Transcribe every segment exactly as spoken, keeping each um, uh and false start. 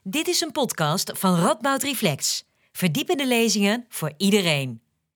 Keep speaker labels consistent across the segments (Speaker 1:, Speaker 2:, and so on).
Speaker 1: Dit is een podcast van Radboud Reflex. Verdiepende lezingen voor iedereen.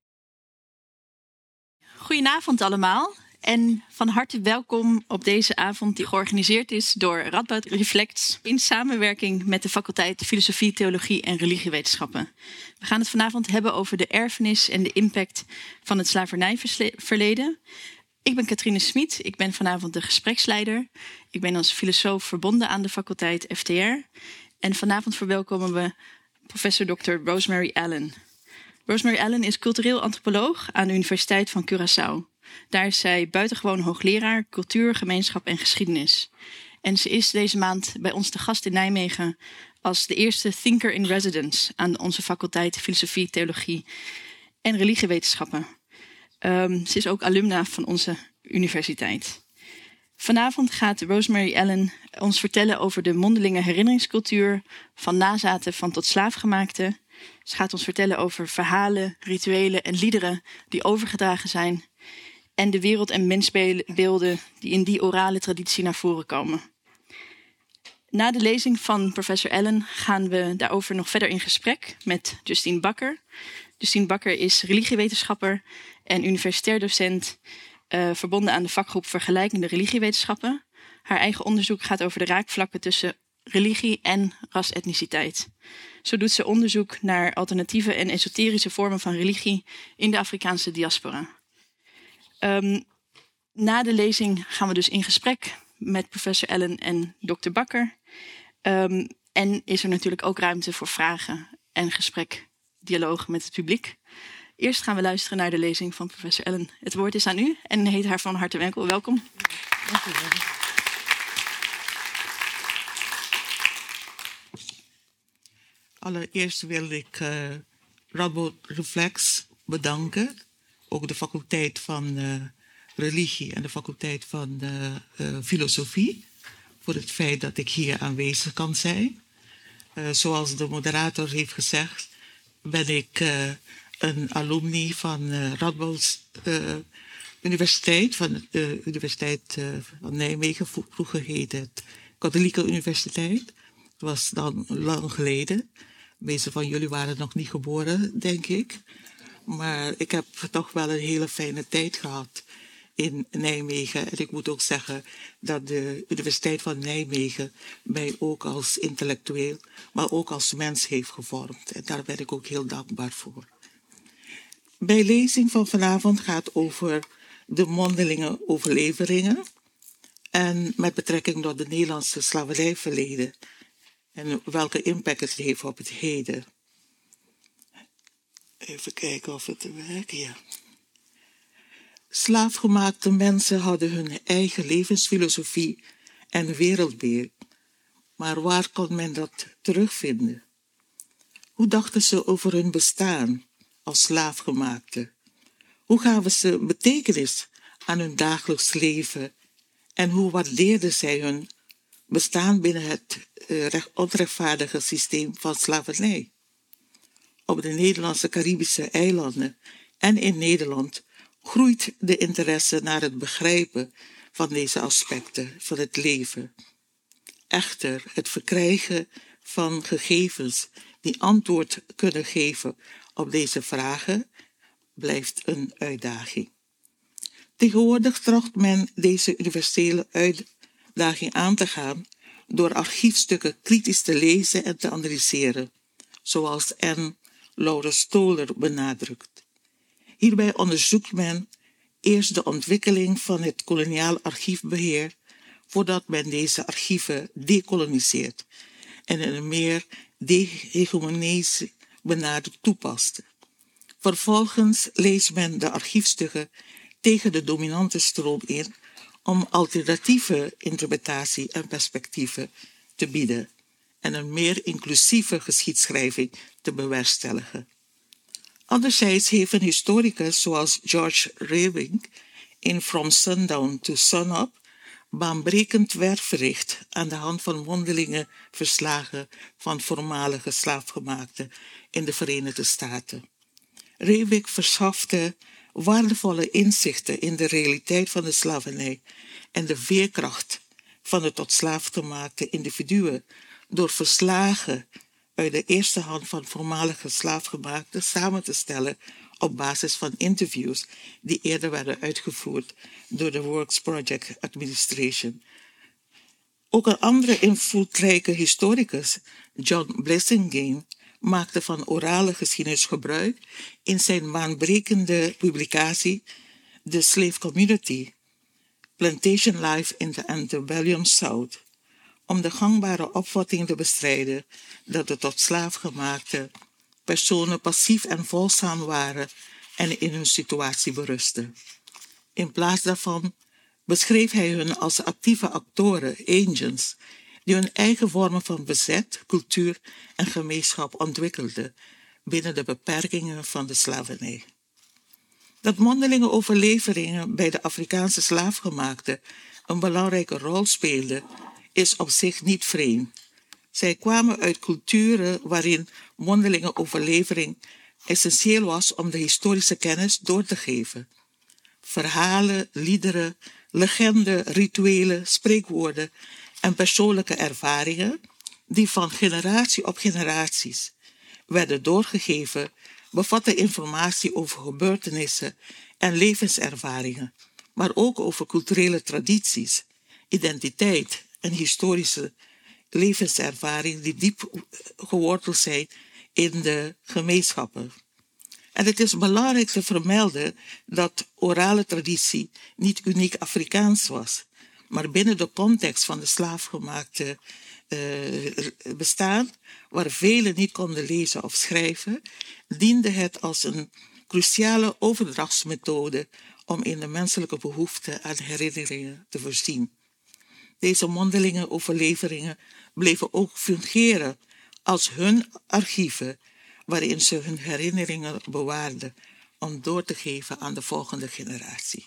Speaker 2: Goedenavond allemaal en van harte welkom op deze avond die georganiseerd is door Radboud Reflex in samenwerking met de faculteit Filosofie, Theologie en Religiewetenschappen. We gaan het vanavond hebben over de erfenis en de impact van het slavernijverleden. Ik ben Katrine Smit, ik ben vanavond de gespreksleider. Ik ben als filosoof verbonden aan de faculteit F T R. En vanavond verwelkomen we professor dokter Rosemary Allen. Rosemary Allen is cultureel antropoloog aan de Universiteit van Curaçao. Daar is zij buitengewoon hoogleraar cultuur, gemeenschap en geschiedenis. En ze is deze maand bij ons te gast in Nijmegen als de eerste thinker in residence aan onze faculteit Filosofie, Theologie en Religiewetenschappen. Um, ze is ook alumna van onze universiteit. Vanavond gaat Rosemary Allen ons vertellen over de mondelinge herinneringscultuur van nazaten van tot slaafgemaakten. Ze gaat ons vertellen over verhalen, rituelen en liederen die overgedragen zijn en de wereld- en mensbeelden die in die orale traditie naar voren komen. Na de lezing van professor Allen gaan we daarover nog verder in gesprek met Justine Bakker. Justine Bakker is religiewetenschapper en universitair docent uh, verbonden aan de vakgroep Vergelijkende Religiewetenschappen. Haar eigen onderzoek gaat over de raakvlakken tussen religie en ras-etniciteit. Zo doet ze onderzoek naar alternatieve en esoterische vormen van religie in de Afrikaanse diaspora. Um, na de lezing gaan we dus in gesprek met professor Allen en dokter Bakker. Um, en is er natuurlijk ook ruimte voor vragen en gesprek, dialoog met het publiek. Eerst gaan we luisteren naar de lezing van professor Allen. Het woord is aan u en heet haar van harte welkom. Dank u wel.
Speaker 3: Allereerst wil ik uh, Radboud Reflex bedanken. Ook de faculteit van uh, religie en de faculteit van uh, uh, filosofie. Voor het feit dat ik hier aanwezig kan zijn. Uh, zoals de moderator heeft gezegd, ben ik uh, een alumni van uh, Radboud uh, Universiteit. Van de uh, Universiteit uh, van Nijmegen. Vroeger heette het Katholieke Universiteit. Dat was dan lang geleden. De meeste van jullie waren nog niet geboren, denk ik. Maar ik heb toch wel een hele fijne tijd gehad in Nijmegen. En ik moet ook zeggen dat de Universiteit van Nijmegen mij ook als intellectueel, maar ook als mens heeft gevormd. En daar ben ik ook heel dankbaar voor. Mijn lezing van vanavond gaat over de mondelinge overleveringen. En met betrekking tot de Nederlandse slavernijverleden. En welke impact het heeft op het heden. Even kijken of het werkt, ja. Slaafgemaakte mensen hadden hun eigen levensfilosofie en wereldbeeld. Maar waar kon men dat terugvinden? Hoe dachten ze over hun bestaan als slaafgemaakte? Hoe gaven ze betekenis aan hun dagelijks leven? En hoe waardeerden zij hun bestaan binnen het uh, onrechtvaardige systeem van slavernij? Op de Nederlandse Caribische eilanden en in Nederland groeit de interesse naar het begrijpen van deze aspecten van het leven. Echter, het verkrijgen van gegevens die antwoord kunnen geven op deze vragen blijft een uitdaging. Tegenwoordig tracht men deze universele uitdaging aan te gaan door archiefstukken kritisch te lezen en te analyseren, zoals N. Laurens Stoler benadrukt. Hierbij onderzoekt men eerst de ontwikkeling van het koloniaal archiefbeheer, voordat men deze archieven dekoloniseert en in een meer dehegemonische benadering toepast. Vervolgens leest men de archiefstukken tegen de dominante stroom in om alternatieve interpretatie en perspectieven te bieden en een meer inclusieve geschiedschrijving te bewerkstelligen. Anderzijds heeft een historicus zoals George Rewink in From Sundown to Sunup baanbrekend werk verricht aan de hand van mondelinge verslagen van voormalige slaafgemaakten in de Verenigde Staten. Rewink verschafte waardevolle inzichten in de realiteit van de slavernij en de veerkracht van de tot slaaf gemaakte individuen door verslagen uit de eerste hand van voormalige slaafgemaakten samen te stellen op basis van interviews die eerder werden uitgevoerd door de Works Project Administration. Ook een andere invloedrijke historicus, John Blassingame, maakte van orale geschiedenis gebruik in zijn baanbrekende publicatie The Slave Community, Plantation Life in the Antebellum South, om de gangbare opvatting te bestrijden dat de tot slaafgemaakte personen passief en volgzaam waren en in hun situatie berusten. In plaats daarvan beschreef hij hun als actieve actoren, agents, die hun eigen vormen van bezet, cultuur en gemeenschap ontwikkelden binnen de beperkingen van de slavernij. Dat mondelinge overleveringen bij de Afrikaanse slaafgemaakten een belangrijke rol speelden, is op zich niet vreemd. Zij kwamen uit culturen waarin mondelinge overlevering essentieel was om de historische kennis door te geven. Verhalen, liederen, legenden, rituelen, spreekwoorden en persoonlijke ervaringen die van generatie op generaties werden doorgegeven, bevatten informatie over gebeurtenissen en levenservaringen, maar ook over culturele tradities, identiteit en historische levenservaringen die diep geworteld zijn in de gemeenschappen. En het is belangrijk te vermelden dat orale traditie niet uniek Afrikaans was, maar binnen de context van de slaafgemaakte uh, bestaan, waar velen niet konden lezen of schrijven, diende het als een cruciale overdrachtsmethode om in de menselijke behoefte aan herinneringen te voorzien. Deze mondelinge overleveringen bleven ook fungeren als hun archieven, waarin ze hun herinneringen bewaarden om door te geven aan de volgende generatie.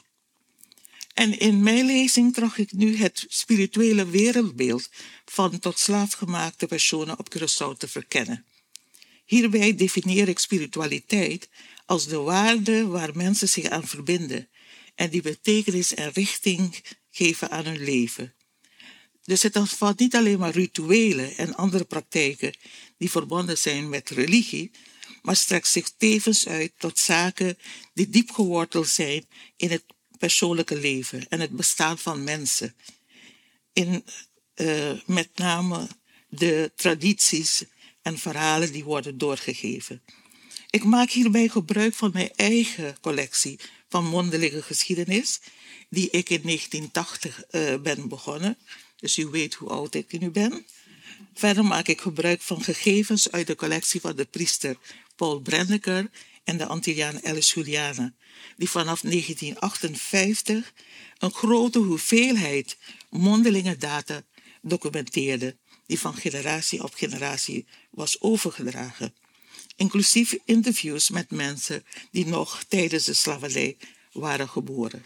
Speaker 3: En in mijn lezing tracht ik nu het spirituele wereldbeeld van tot slaafgemaakte personen op Curaçao te verkennen. Hierbij definieer ik spiritualiteit als de waarde waar mensen zich aan verbinden en die betekenis en richting geven aan hun leven. Dus het omvat niet alleen maar rituelen en andere praktijken die verbonden zijn met religie, maar strekt zich tevens uit tot zaken die diep geworteld zijn in het persoonlijke leven en het bestaan van mensen. In uh, met name de tradities en verhalen die worden doorgegeven. Ik maak hierbij gebruik van mijn eigen collectie van mondelinge geschiedenis, die ik in negentien tachtig uh, ben begonnen. Dus u weet hoe oud ik nu ben. Verder maak ik gebruik van gegevens uit de collectie van de priester Paul Brenneker en de Antilliaan Alice Juliana, die vanaf negentien achtenvijftig een grote hoeveelheid mondelinge data documenteerde, die van generatie op generatie was overgedragen, inclusief interviews met mensen die nog tijdens de slavernij waren geboren.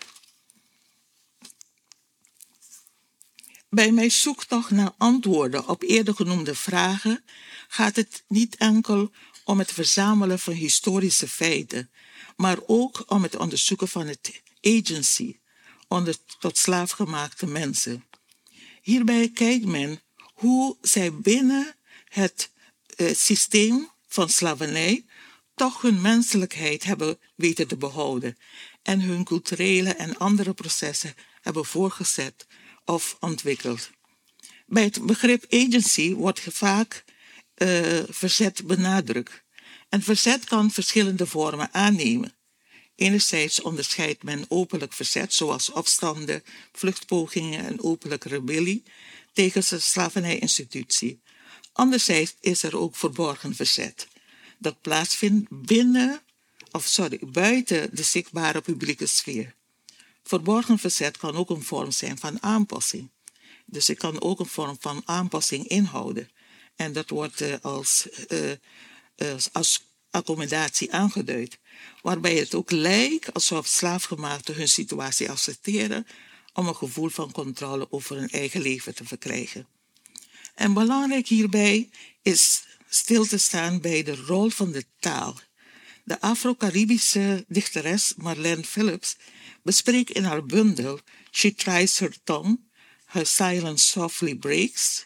Speaker 3: Bij mijn zoektocht naar antwoorden op eerder genoemde vragen gaat het niet enkel om het verzamelen van historische feiten, maar ook om het onderzoeken van het agency onder tot slaafgemaakte mensen. Hierbij kijkt men hoe zij binnen het uh, systeem van slavernij toch hun menselijkheid hebben weten te behouden en hun culturele en andere processen hebben voortgezet of ontwikkeld. Bij het begrip agency wordt vaak uh, verzet benadrukt. En verzet kan verschillende vormen aannemen. Enerzijds onderscheidt men openlijk verzet, zoals opstanden, vluchtpogingen en openlijke rebellie tegen de slavernijinstitutie. Anderzijds is er ook verborgen verzet, dat plaatsvindt binnen, of sorry, buiten de zichtbare publieke sfeer. Verborgen verzet kan ook een vorm zijn van aanpassing. Dus het kan ook een vorm van aanpassing inhouden. En dat wordt uh, als, uh, uh, als accommodatie aangeduid. Waarbij het ook lijkt alsof slaafgemaakten hun situatie accepteren om een gevoel van controle over hun eigen leven te verkrijgen. En belangrijk hierbij is stil te staan bij de rol van de taal. De Afro-Caribische dichteres Marlene Phillips bespreekt in haar bundel She Tries Her Tongue, Her Silence Softly Breaks,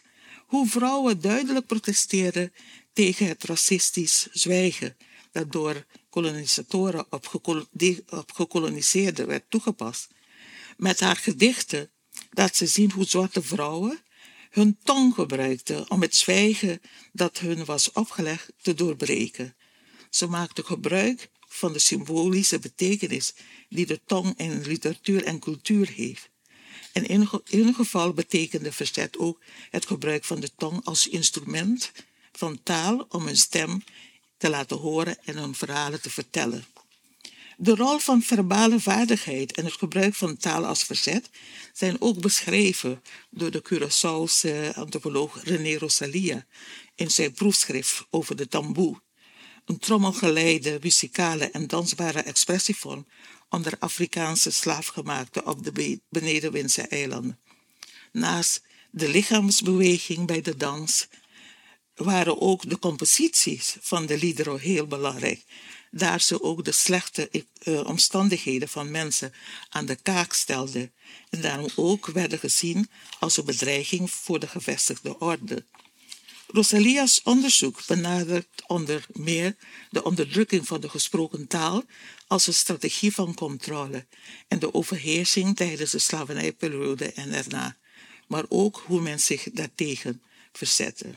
Speaker 3: hoe vrouwen duidelijk protesteerden tegen het racistisch zwijgen dat door kolonisatoren op, gekol- op gekoloniseerden werd toegepast. Met haar gedichten laat ze zien hoe zwarte vrouwen hun tong gebruikten om het zwijgen dat hun was opgelegd te doorbreken. Ze maakte gebruik van de symbolische betekenis die de tong in literatuur en cultuur heeft. En in een geval betekende verzet ook het gebruik van de tong als instrument van taal om hun stem te laten horen en hun verhalen te vertellen. De rol van verbale vaardigheid en het gebruik van taal als verzet zijn ook beschreven door de Curaçaose antropoloog René Rosalia in zijn proefschrift over de tamboe, een trommelgeleide, muzikale en dansbare expressievorm onder Afrikaanse slaafgemaakten op de Benedenwindse eilanden. Naast de lichaamsbeweging bij de dans waren ook de composities van de liederen heel belangrijk, daar ze ook de slechte uh, omstandigheden van mensen aan de kaak stelden en daarom ook werden gezien als een bedreiging voor de gevestigde orde. Rosalia's onderzoek benadrukt onder meer de onderdrukking van de gesproken taal als een strategie van controle en de overheersing tijdens de slavernijperiode en erna, maar ook hoe men zich daartegen verzette.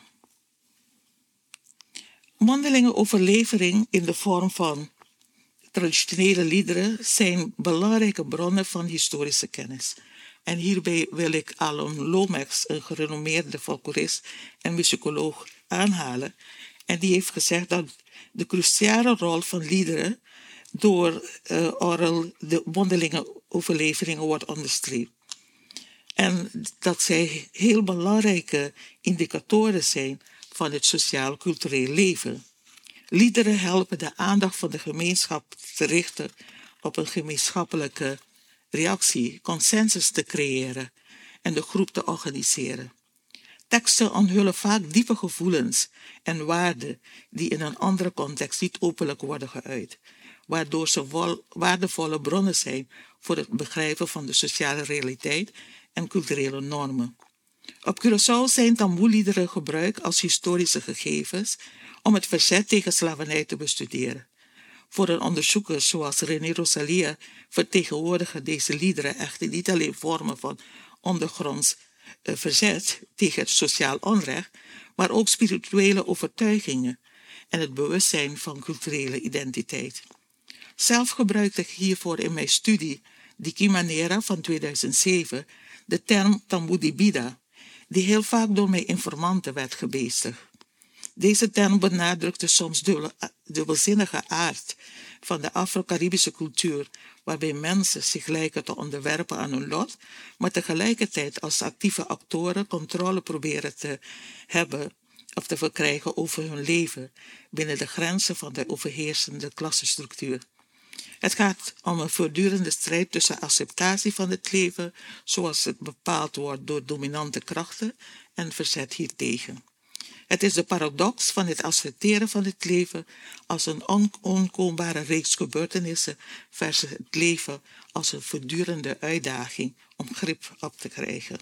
Speaker 3: Mondelinge overlevering in de vorm van traditionele liederen zijn belangrijke bronnen van historische kennis. En hierbij wil ik Alon Lomax, een gerenommeerde folklorist en muzikoloog, aanhalen. En die heeft gezegd dat de cruciale rol van liederen door uh, oral, de mondelinge overleveringen wordt onderstreept. En dat zij heel belangrijke indicatoren zijn van het sociaal-cultureel leven. Liederen helpen de aandacht van de gemeenschap te richten op een gemeenschappelijke reactie, consensus te creëren en de groep te organiseren. Teksten onthullen vaak diepe gevoelens en waarden die in een andere context niet openlijk worden geuit, waardoor ze vol, waardevolle bronnen zijn voor het begrijpen van de sociale realiteit en culturele normen. Op Curaçao zijn tamboeliederen gebruikt als historische gegevens om het verzet tegen slavernij te bestuderen. Voor een onderzoeker zoals René Rosalia vertegenwoordigen deze liederen echter niet alleen vormen van ondergronds uh, verzet tegen het sociaal onrecht, maar ook spirituele overtuigingen en het bewustzijn van culturele identiteit. Zelf gebruikte ik hiervoor in mijn studie Di Que Manera van tweeduizend zeven de term tamboe di bida, die heel vaak door mijn informanten werd gebezigd. Deze term benadrukte soms de dubbelzinnige aard van de Afro-Caribische cultuur, waarbij mensen zich lijken te onderwerpen aan hun lot, maar tegelijkertijd als actieve actoren controle proberen te hebben of te verkrijgen over hun leven binnen de grenzen van de overheersende klassenstructuur. Het gaat om een voortdurende strijd tussen acceptatie van het leven, zoals het bepaald wordt door dominante krachten, en verzet hiertegen. Het is de paradox van het accepteren van het leven als een onkoombare reeks gebeurtenissen versus het leven als een voortdurende uitdaging om grip op te krijgen.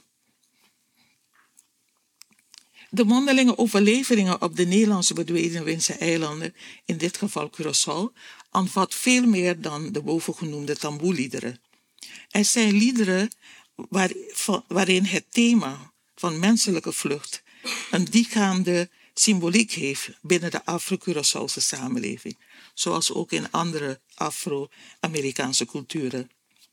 Speaker 3: De mondelinge overleveringen op de Nederlandse Benedenwindse eilanden, in dit geval Curaçao, omvat veel meer dan de bovengenoemde tamboeliederen. Er zijn liederen waar, waarin het thema van menselijke vlucht een diepgaande symboliek heeft binnen de Afro-Curaçaose samenleving, zoals ook in andere Afro-Amerikaanse culturen.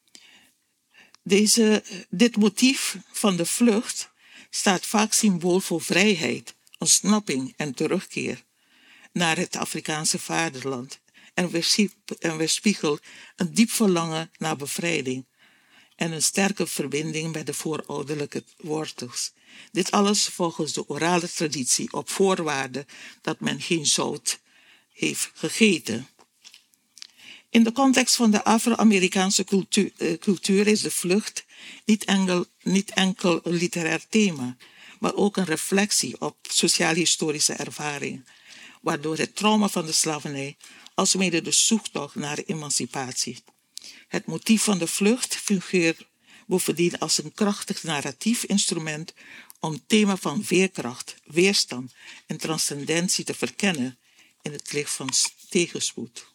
Speaker 3: Deze, dit motief van de vlucht staat vaak symbool voor vrijheid, ontsnapping en terugkeer naar het Afrikaanse vaderland en weerspiegelt een diep verlangen naar bevrijding en een sterke verbinding met de voorouderlijke wortels. Dit alles volgens de orale traditie op voorwaarde dat men geen zout heeft gegeten. In de context van de Afro-Amerikaanse cultuur, uh, cultuur is de vlucht niet enkel, niet enkel een literair thema, maar ook een reflectie op sociaal-historische ervaringen, waardoor het trauma van de slavernij alsmede de zoektocht naar emancipatie. Het motief van de vlucht fungeert bovendien als een krachtig narratief instrument om het thema van veerkracht, weerstand en transcendentie te verkennen in het licht van tegenspoed.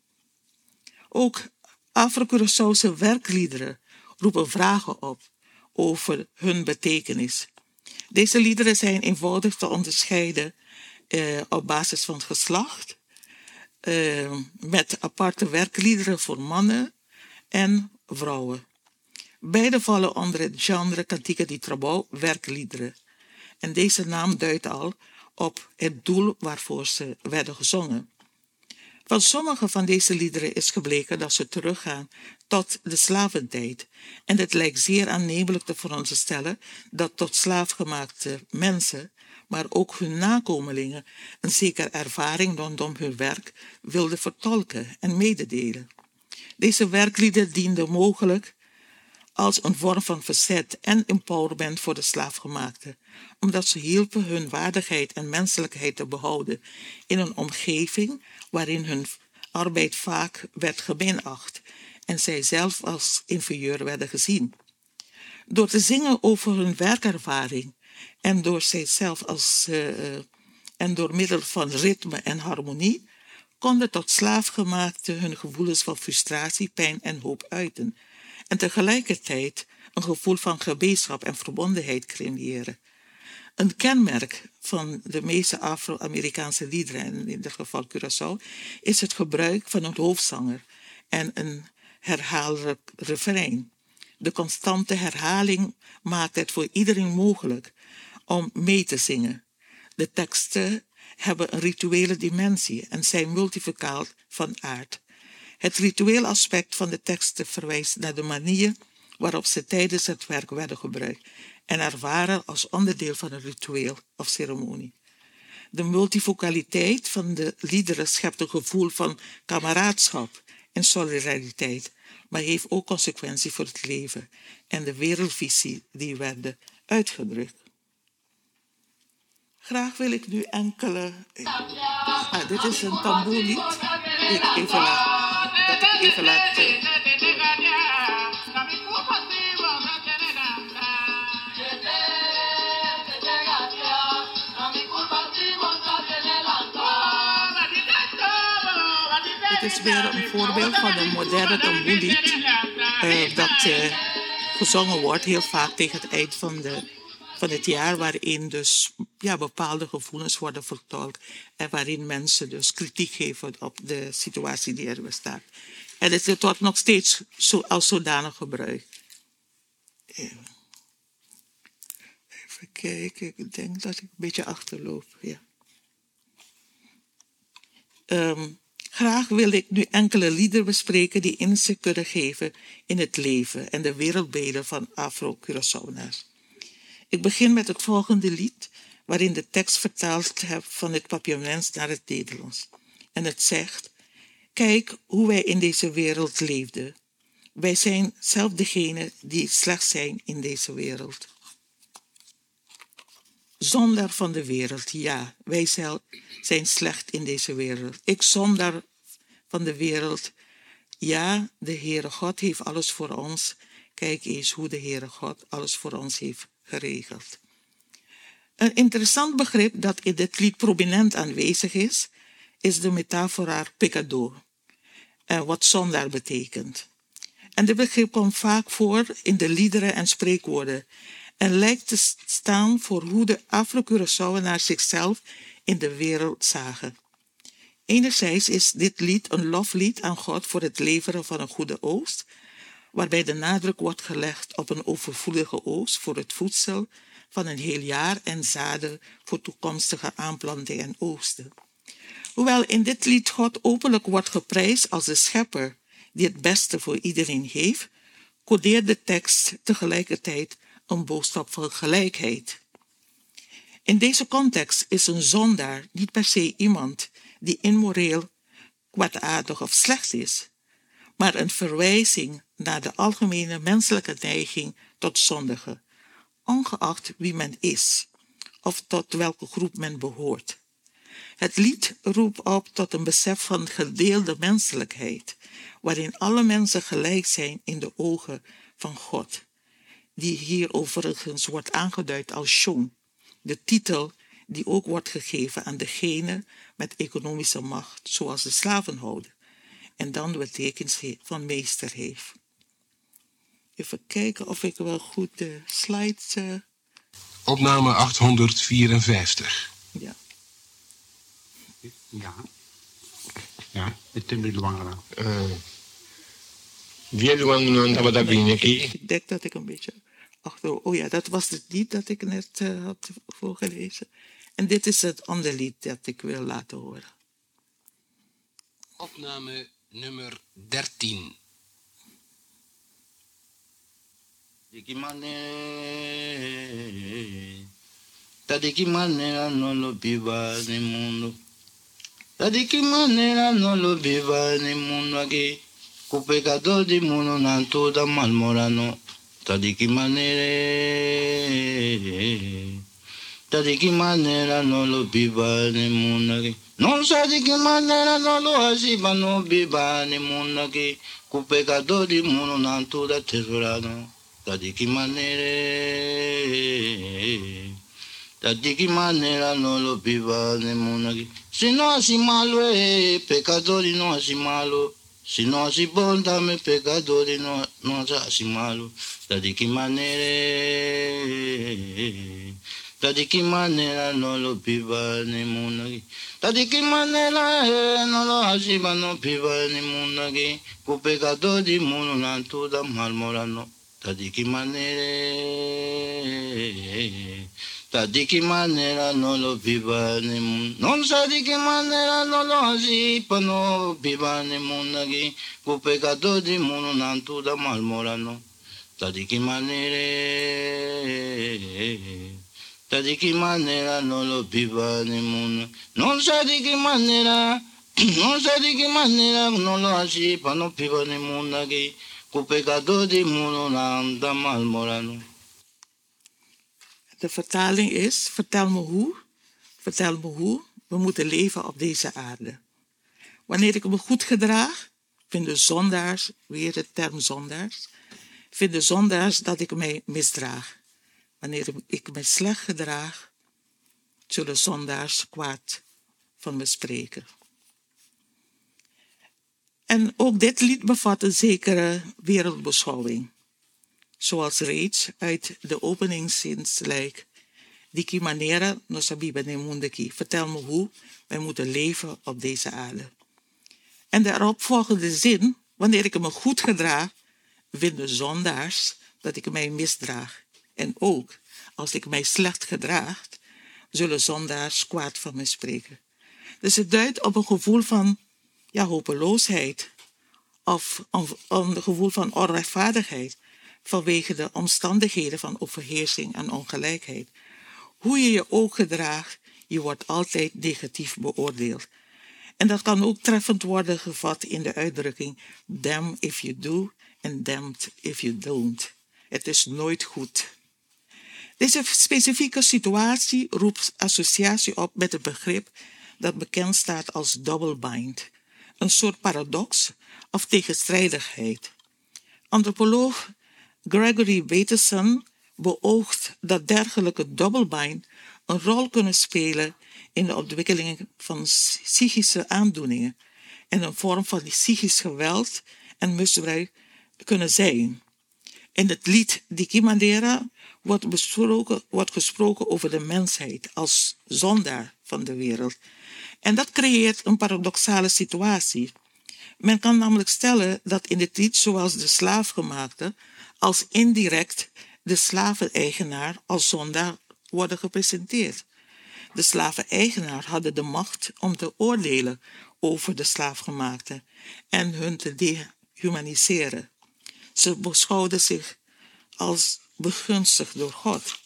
Speaker 3: Ook Afro-Curaçaose werkliederen roepen vragen op over hun betekenis. Deze liederen zijn eenvoudig te onderscheiden uh, op basis van geslacht, uh, met aparte werkliederen voor mannen en vrouwen. Beide vallen onder het genre Cantiga di Trabalho, werkliederen. En deze naam duidt al op het doel waarvoor ze werden gezongen. Van sommige van deze liederen is gebleken dat ze teruggaan tot de slaventijd. En het lijkt zeer aannemelijk te veronderstellen dat tot slaafgemaakte mensen, maar ook hun nakomelingen, een zekere ervaring rondom hun werk wilden vertolken en mededelen. Deze werklieden dienden mogelijk als een vorm van verzet en empowerment voor de slaafgemaakten, omdat ze hielpen hun waardigheid en menselijkheid te behouden in een omgeving waarin hun arbeid vaak werd geminacht en zij zelf als inferieur werden gezien. Door te zingen over hun werkervaring en door zijzelf als uh, en door middel van ritme en harmonie konden tot slaafgemaakten hun gevoelens van frustratie, pijn en hoop uiten en tegelijkertijd een gevoel van gemeenschap en verbondenheid creëren. Een kenmerk van de meeste Afro-Amerikaanse liederen, en in dit geval Curaçao, is het gebruik van een hoofdzanger en een herhaaldelijk refrein. De constante herhaling maakt het voor iedereen mogelijk om mee te zingen. De teksten hebben een rituele dimensie en zijn multivocaal van aard. Het ritueel aspect van de teksten verwijst naar de manier waarop ze tijdens het werk werden gebruikt en ervaren als onderdeel van een ritueel of ceremonie. De multivocaliteit van de liederen schept een gevoel van kameraadschap en solidariteit, maar heeft ook consequenties voor het leven en de wereldvisie die werden uitgedrukt. Graag wil ik nu enkele... Ah, dit is een tamboerlied die ik even laat, dat ik even laat... Uh, Het is weer een voorbeeld van een moderne tamboerlied uh, dat uh, gezongen wordt heel vaak tegen het eind van, de, van het jaar, waarin dus ja, bepaalde gevoelens worden vertolkt en waarin mensen dus kritiek geven op de situatie die er bestaat. En het, het wordt nog steeds zo, als zodanig gebruikt. Even, even kijken, ik denk dat ik een beetje achterloop. Ja. Um, Graag wil ik nu enkele liederen bespreken die inzicht kunnen geven in het leven en de wereldbeelden van Afro-Curaçaoënaars. Ik begin met het volgende lied, waarin de tekst vertaald heb van het Papiaments naar het Nederlands. En het zegt: kijk hoe wij in deze wereld leefden. Wij zijn zelf degene die slecht zijn in deze wereld. Zondaar van de wereld, ja, wij zelf zijn slecht in deze wereld. Ik zondaar van de wereld, ja, de Heere God heeft alles voor ons. Kijk eens hoe de Heere God alles voor ons heeft geregeld. Een interessant begrip dat in dit lied prominent aanwezig is, is de metafora pecador, en wat zondaar betekent. En dit begrip komt vaak voor in de liederen en spreekwoorden en lijkt te staan voor hoe de Afro-Curaçaoënaars zichzelf in de wereld zagen. Enerzijds is dit lied een loflied aan God voor het leveren van een goede oogst, waarbij de nadruk wordt gelegd op een overvloedige oogst voor het voedsel van een heel jaar en zaden voor toekomstige aanplanting en oogsten. Hoewel in dit lied God openlijk wordt geprijsd als de schepper die het beste voor iedereen heeft, codeert de tekst tegelijkertijd een boodschap van gelijkheid. In deze context is een zondaar niet per se iemand die immoreel, kwaadaardig of slecht is, maar een verwijzing naar de algemene menselijke neiging tot zondigen, ongeacht wie men is of tot welke groep men behoort. Het lied roept op tot een besef van gedeelde menselijkheid, waarin alle mensen gelijk zijn in de ogen van God. die hier overigens wordt aangeduid als shong, de titel die ook wordt gegeven aan degene met economische macht, zoals de slavenhouder, en dan de betekenis van meester heeft. Even kijken of ik wel goed de slides... Uh...
Speaker 4: Opname achthonderdvierenvijftig.
Speaker 3: Ja.
Speaker 5: Ja. Ja, het is niet langer.
Speaker 3: Ik denk dat ik een beetje achter... Oh ja, dat was het lied dat ik net uh, had voorgelezen. En dit is het andere lied dat ik wil laten horen.
Speaker 4: Opname nummer dertien.
Speaker 6: Tadiki manera no lo viva ni mundo. Tadiki manera no lo viva ni mundo aquí. Cu pecador di mundo nan toda malmorano. Tadiki manera. Tadiki manera no lo viva ni mundo aquí. Non sa di che manera no lo asiba no viva ni mundo aquí. Cu pecador di mundo nan toda tesorano. Tadiki manera. De qué manera no lo viva de mundo aquí. Si no así malo es pecador y no así malo. Si no así bon dame pecador y no no así malo. De qué manera. De qué manera no lo viva de mundo aquí. De qué manera no lo así va no viva de mundo aquí. Con pecador y mundo no toda malmorano. De qué manera. De qué manera no lo viva en el mundo. No sé de qué manera no lo así, para no viva en el mundo aquí. Con pecador del mundo, no toda malmorano. De qué manera. De qué manera no lo viva en el mundo. No sé de qué manera. No sé de qué manera no lo así, para no viva en el mundo aquí. Con pecador del mundo, no toda malmorano.
Speaker 3: De vertaling is, vertel me hoe, vertel me hoe we moeten leven op deze aarde. Wanneer ik me goed gedraag, vinden zondaars, weer de term zondaars, vinden zondaars dat ik mij misdraag. Wanneer ik mij slecht gedraag, zullen zondaars kwaad van me spreken. En ook dit lied bevat een zekere wereldbeschouwing. Zoals reeds uit de openingszin lijkt. Di que manera nos abiba ne mundo aquí. Vertel me hoe wij moeten leven op deze aarde. En de eropvolgende zin, wanneer ik me goed gedraag, vinden zondaars dat ik mij misdraag. En ook, als ik mij slecht gedraag, zullen zondaars kwaad van me spreken. Dus het duidt op een gevoel van ja, hopeloosheid. Of een, een gevoel van onrechtvaardigheid. Vanwege de omstandigheden van overheersing en ongelijkheid. Hoe je je ook gedraagt, je wordt altijd negatief beoordeeld. En dat kan ook treffend worden gevat in de uitdrukking damn if you do and damned if you don't. Het is nooit goed. Deze specifieke situatie roept associatie op met het begrip dat bekend staat als double bind. Een soort paradox of tegenstrijdigheid. Antropoloog Gregory Bateson beoogt dat dergelijke dubbelbind een rol kunnen spelen in de ontwikkeling van psychische aandoeningen en een vorm van psychisch geweld en misbruik kunnen zijn. In het lied Di que manera wordt, besproken, wordt gesproken over de mensheid als zondaar van de wereld. En dat creëert een paradoxale situatie. Men kan namelijk stellen dat in het lied zowel de slaafgemaakte als indirect de slaveneigenaar als zondaar worden gepresenteerd. De slaveneigenaar hadden de macht om te oordelen over de slaafgemaakte en hun te dehumaniseren. Ze beschouwden zich als begunstigd door God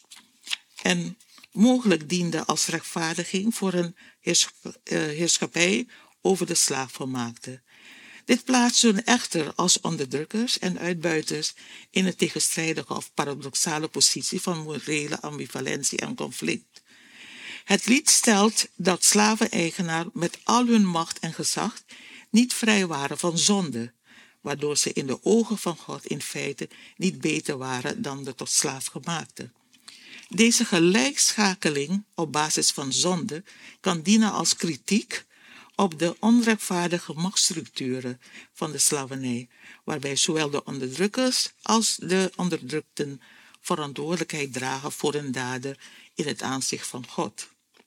Speaker 3: en mogelijk dienden als rechtvaardiging voor een heerschappij over de slaafgemaakte. Dit plaatst hun echter als onderdrukkers en uitbuiters in een tegenstrijdige of paradoxale positie van morele ambivalentie en conflict. Het lied stelt dat slaveneigenaren met al hun macht en gezag niet vrij waren van zonde, waardoor ze in de ogen van God in feite niet beter waren dan de tot slaafgemaakten. Deze gelijkschakeling op basis van zonde kan dienen als kritiek op de onrechtvaardige machtsstructuren van de slavernij, waarbij zowel de onderdrukkers als de onderdrukten verantwoordelijkheid dragen voor hun daden in het aanzicht van God.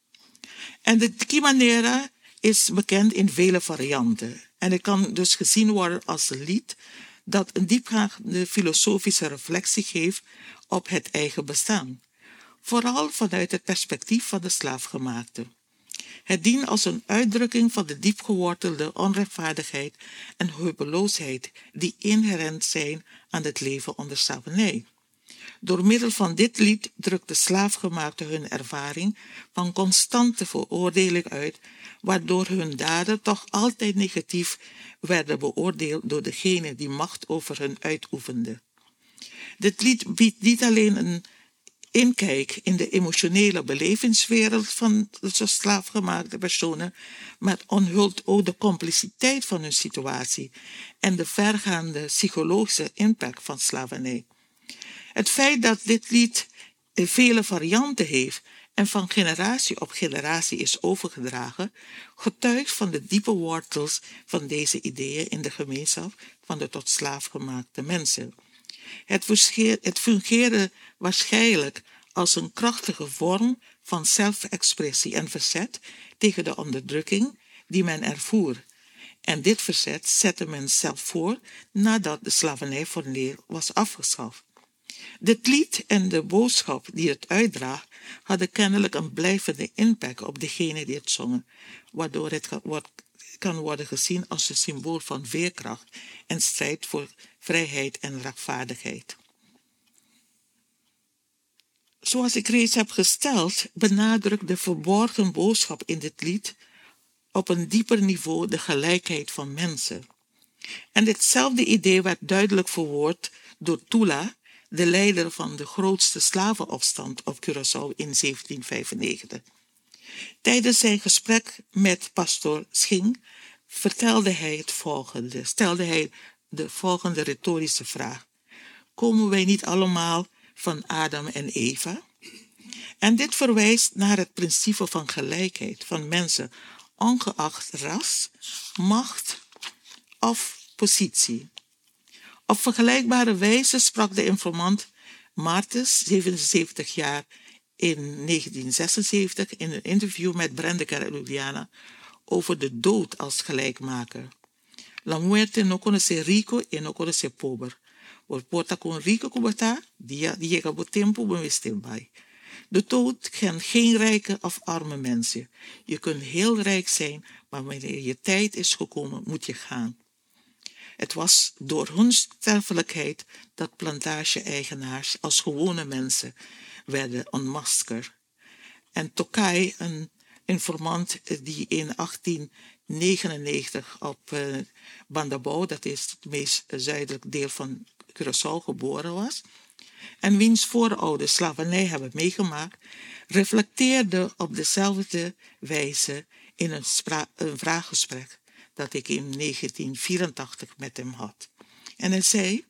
Speaker 3: En de Kimanera is bekend in vele varianten en het kan dus gezien worden als een lied dat een diepgaande filosofische reflectie geeft op het eigen bestaan, vooral vanuit het perspectief van de slaafgemaakte. Het dient als een uitdrukking van de diepgewortelde onrechtvaardigheid en hopeloosheid die inherent zijn aan het leven onder slavernij. Door middel van dit lied drukt de slaafgemaakte hun ervaring van constante veroordeling uit, waardoor hun daden toch altijd negatief werden beoordeeld door degene die macht over hen uitoefende. Dit lied biedt niet alleen een inkijk in de emotionele belevingswereld van de slaafgemaakte personen, maar het onthult ook de compliciteit van hun situatie en de vergaande psychologische impact van slavernij. Het feit dat dit lied vele varianten heeft en van generatie op generatie is overgedragen, getuigt van de diepe wortels van deze ideeën in de gemeenschap van de tot slaafgemaakte mensen. Het fungeerde waarschijnlijk als een krachtige vorm van zelfexpressie en verzet tegen de onderdrukking die men ervoer. En dit verzet zette men zelf voor nadat de slavernij formeel was afgeschaft. Dit lied en de boodschap die het uitdraagt hadden kennelijk een blijvende impact op degene die het zongen, waardoor het kan worden gezien als een symbool van veerkracht en strijd voor vrijheid en rechtvaardigheid. Zoals ik reeds heb gesteld, benadrukt de verborgen boodschap in dit lied op een dieper niveau de gelijkheid van mensen. En ditzelfde idee werd duidelijk verwoord door Tula, de leider van de grootste slavenopstand op Curaçao in zeventien vijfennegentig. Tijdens zijn gesprek met pastoor Sching vertelde hij het volgende, stelde hij de volgende retorische vraag: komen wij niet allemaal van Adam en Eva? En dit verwijst naar het principe van gelijkheid van mensen, ongeacht ras, macht of positie. Op vergelijkbare wijze sprak de informant Martens, zevenenzeventig jaar, in negentien zesenzeventig in een interview met Brendeker en Juliana over de dood als gelijkmaker. La muerte no conoce rico y no conoce pobre. Por porta con rico kubata, dia llega bo tempo bewust bij. De dood kent geen rijke of arme mensen. Je kunt heel rijk zijn, maar wanneer je tijd is gekomen, moet je gaan. Het was door hun sterfelijkheid dat plantage-eigenaars als gewone mensen werden ontmaskerd. En Tokai, een informant die in achttien negenennegentig op uh, Bandabao, dat is het meest zuidelijk deel van Curaçao, geboren was, en wiens voorouders slavernij hebben meegemaakt, reflecteerde op dezelfde wijze in een, spra- een vraaggesprek dat ik in negentien vierentachtig met hem had. En hij zei: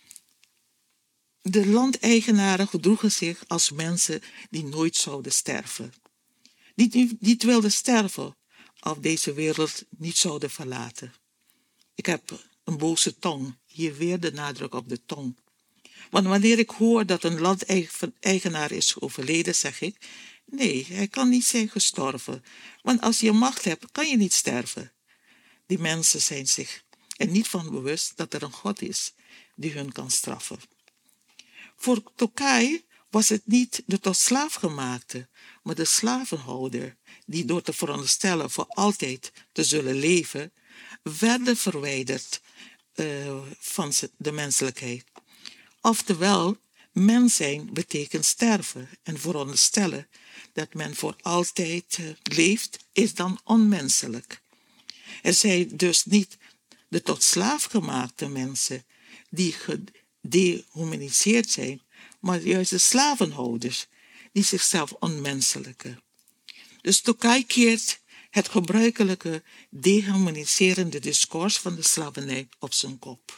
Speaker 3: de landeigenaren gedroegen zich als mensen die nooit zouden sterven. Die niet wilden sterven of deze wereld niet zouden verlaten. Ik heb een boze tong, hier weer de nadruk op de tong. Want wanneer ik hoor dat een landeigenaar is overleden, zeg ik: nee, hij kan niet zijn gestorven. Want als je macht hebt, kan je niet sterven. Die mensen zijn zich er niet van bewust dat er een God is die hun kan straffen. Voor Tokai was het niet de tot slaafgemaakte, maar de slavenhouder die door te veronderstellen voor altijd te zullen leven, werden verwijderd uh, van de menselijkheid. Oftewel, mens zijn betekent sterven en veronderstellen dat men voor altijd uh, leeft, is dan onmenselijk. Er zijn dus niet de tot slaafgemaakte mensen die gedehumaniseerd zijn, maar juist de slavenhouders die zichzelf onmenselijken. Dus Tokai keert het gebruikelijke dehumaniserende discours van de slavernij op zijn kop.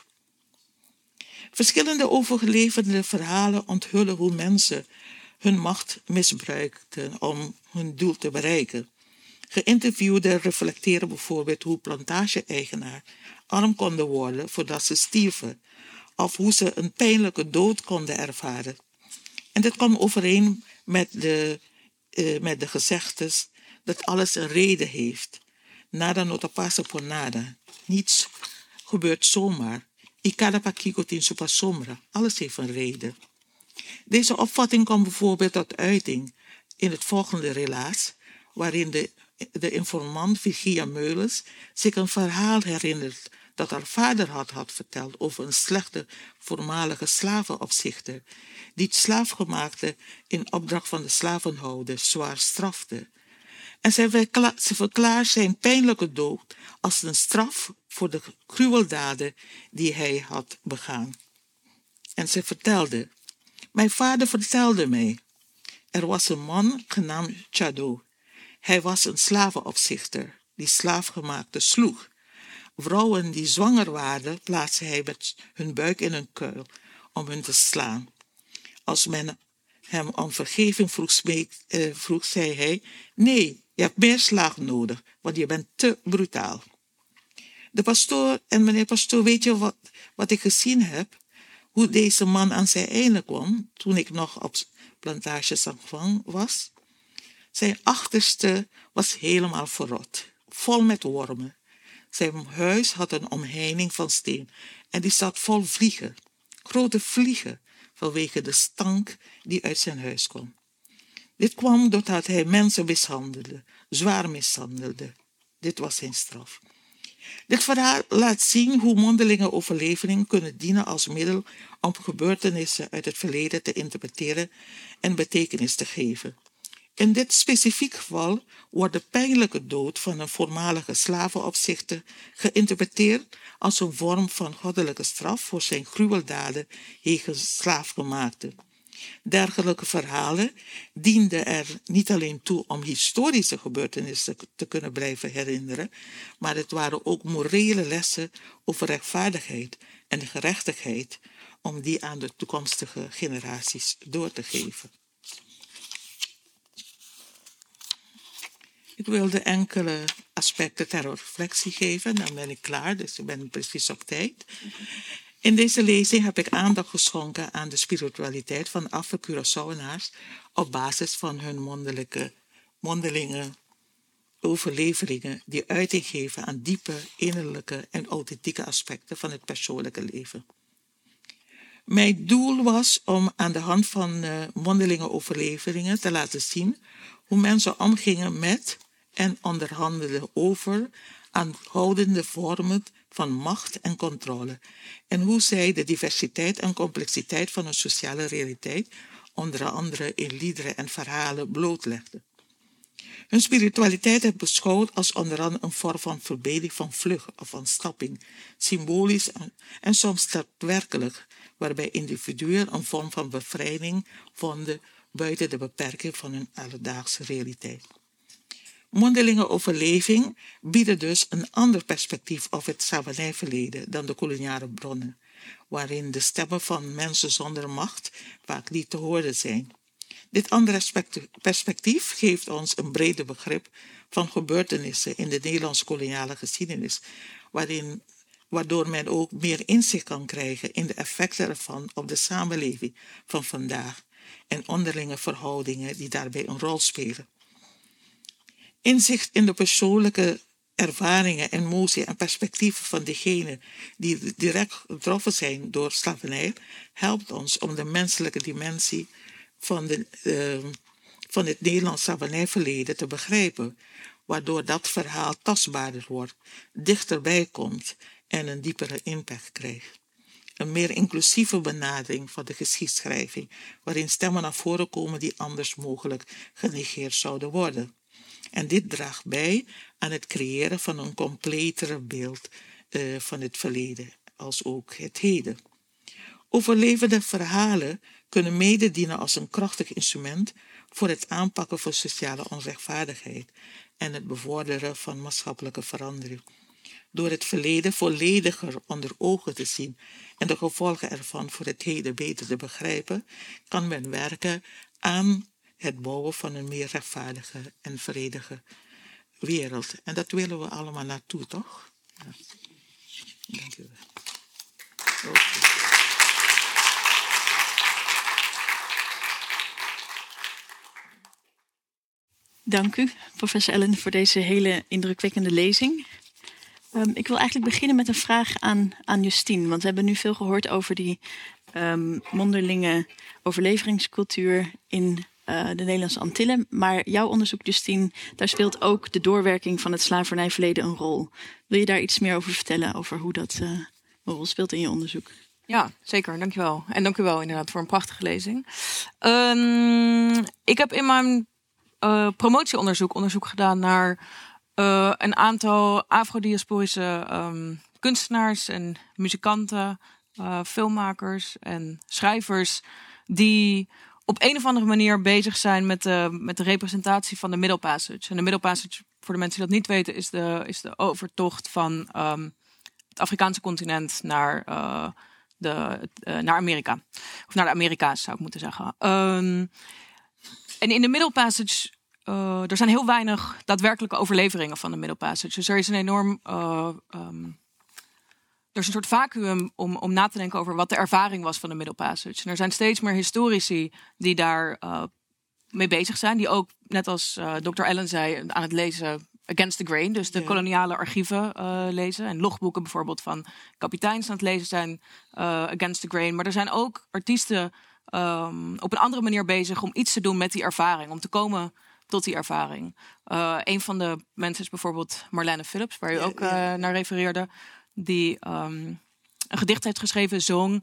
Speaker 3: Verschillende overgeleverde verhalen onthullen hoe mensen hun macht misbruikten om hun doel te bereiken. Geïnterviewden reflecteren bijvoorbeeld hoe plantage-eigenaar arm konden worden voordat ze stierven, of hoe ze een pijnlijke dood konden ervaren. En dit kwam overeen met de, uh, met de gezegdes dat alles een reden heeft. Nada nota pasa por nada. Niets gebeurt zomaar. Y cada paquico tiene su sombra. Alles heeft een reden. Deze opvatting kwam bijvoorbeeld tot uiting in het volgende relaas, waarin de, de informant Virginia Meulens zich een verhaal herinnert dat haar vader had, had verteld over een slechte voormalige slavenopzichter, die het slaafgemaakte in opdracht van de slavenhouder zwaar strafte. En zij verkla- ze verklaart zijn pijnlijke dood als een straf voor de gruweldaden die hij had begaan. En ze vertelde: mijn vader vertelde mij, er was een man genaamd Chado. Hij was een slavenopzichter die slaafgemaakte sloeg. Vrouwen die zwanger waren, plaatste hij met hun buik in een kuil om hun te slaan. Als men hem om vergeving vroeg, smeek, eh, vroeg zei hij: nee, je hebt meer slag nodig, want je bent te brutaal. De pastoor en meneer pastoor, weet je wat, wat ik gezien heb? Hoe deze man aan zijn einde kwam toen ik nog op plantage Sangwang was? Zijn achterste was helemaal verrot, vol met wormen. Zijn huis had een omheining van steen en die zat vol vliegen, grote vliegen, vanwege de stank die uit zijn huis kwam. Dit kwam doordat hij mensen mishandelde, zwaar mishandelde. Dit was zijn straf. Dit verhaal laat zien hoe mondelinge overleveringen kunnen dienen als middel om gebeurtenissen uit het verleden te interpreteren en betekenis te geven. In dit specifieke geval wordt de pijnlijke dood van een voormalige slavenopzichter geïnterpreteerd als een vorm van goddelijke straf voor zijn gruweldaden jegens slaafgemaakten. Dergelijke verhalen dienden er niet alleen toe om historische gebeurtenissen te kunnen blijven herinneren, maar het waren ook morele lessen over rechtvaardigheid en gerechtigheid om die aan de toekomstige generaties door te geven. Ik wilde enkele aspecten ter reflectie geven, dan ben ik klaar, dus ik ben precies op tijd. In deze lezing heb ik aandacht geschonken aan de spiritualiteit van Afro-Curaçaoenaars op basis van hun mondelijke, mondelinge overleveringen die uiting geven aan diepe, innerlijke en authentieke aspecten van het persoonlijke leven. Mijn doel was om aan de hand van uh, mondelinge overleveringen te laten zien hoe mensen omgingen met en onderhandelden over aanhoudende vormen van macht en controle en hoe zij de diversiteit en complexiteit van een sociale realiteit onder andere in liederen en verhalen blootlegden. Hun spiritualiteit werd beschouwd als onder andere een vorm van verbeelding van vlucht of ontsnapping, symbolisch en, en soms daadwerkelijk, waarbij individuen een vorm van bevrijding vonden buiten de beperking van hun alledaagse realiteit. Mondelinge overleving bieden dus een ander perspectief op het slavernijverleden dan de koloniale bronnen, waarin de stemmen van mensen zonder macht vaak niet te horen zijn. Dit andere perspectief geeft ons een breder begrip van gebeurtenissen in de Nederlandse koloniale geschiedenis, waarin, waardoor men ook meer inzicht kan krijgen in de effecten ervan op de samenleving van vandaag en onderlinge verhoudingen die daarbij een rol spelen. Inzicht in de persoonlijke ervaringen, emoties en perspectieven van degenen die direct getroffen zijn door slavernij helpt ons om de menselijke dimensie van, de, uh, van het Nederlands slavernijverleden te begrijpen, waardoor dat verhaal tastbaarder wordt, dichterbij komt en een diepere impact krijgt. Een meer inclusieve benadering van de geschiedschrijving, waarin stemmen naar voren komen die anders mogelijk genegeerd zouden worden. En dit draagt bij aan het creëren van een completere beeld uh, van het verleden, als ook het heden. Overlevende verhalen kunnen mede dienen als een krachtig instrument voor het aanpakken van sociale onrechtvaardigheid en het bevorderen van maatschappelijke verandering. Door het verleden vollediger onder ogen te zien en de gevolgen ervan voor het heden beter te begrijpen, kan men werken aan het bouwen van een meer rechtvaardige en vredige wereld. En dat willen we allemaal naartoe, toch? Ja. Dank u wel. Okay.
Speaker 2: Dank u, professor Ellen, voor deze hele indrukwekkende lezing. Um, ik wil eigenlijk beginnen met een vraag aan, aan Justine. Want we hebben nu veel gehoord over die um, mondelinge overleveringscultuur in uh, de Nederlandse Antillen. Maar jouw onderzoek, Justine, daar speelt ook de doorwerking van het slavernijverleden een rol. Wil je daar iets meer over vertellen, over hoe dat uh, een rol speelt in je onderzoek?
Speaker 7: Ja, zeker. Dankjewel. En dank u wel inderdaad voor een prachtige lezing. Um, ik heb in mijn uh, promotieonderzoek onderzoek gedaan naar uh, een aantal afrodiasporische um, kunstenaars en muzikanten, uh, filmmakers en schrijvers die op een of andere manier bezig zijn met de, met de representatie van de Middle Passage. En de Middle Passage, voor de mensen die dat niet weten, is de, is de overtocht van um, het Afrikaanse continent naar, uh, de, uh, naar Amerika. Of naar de Amerika's, zou ik moeten zeggen. Um, en in de Middle Passage, uh, er zijn heel weinig daadwerkelijke overleveringen van de Middle Passage. Dus er is een enorm... Uh, um, Er is een soort vacuüm om, om na te denken over wat de ervaring was van de Middle Passage. En er zijn steeds meer historici die daar uh, mee bezig zijn. Die ook, net als uh, dokter Ellen zei, aan het lezen Against the Grain. Dus de ja. koloniale archieven uh, lezen. En logboeken bijvoorbeeld van kapiteins aan het lezen zijn uh, Against the Grain. Maar er zijn ook artiesten um, op een andere manier bezig om iets te doen met die ervaring. Om te komen tot die ervaring. Uh, een van de mensen is bijvoorbeeld Marlene Phillips, waar je ook uh, naar refereerde. Die um, een gedicht heeft geschreven, Zong.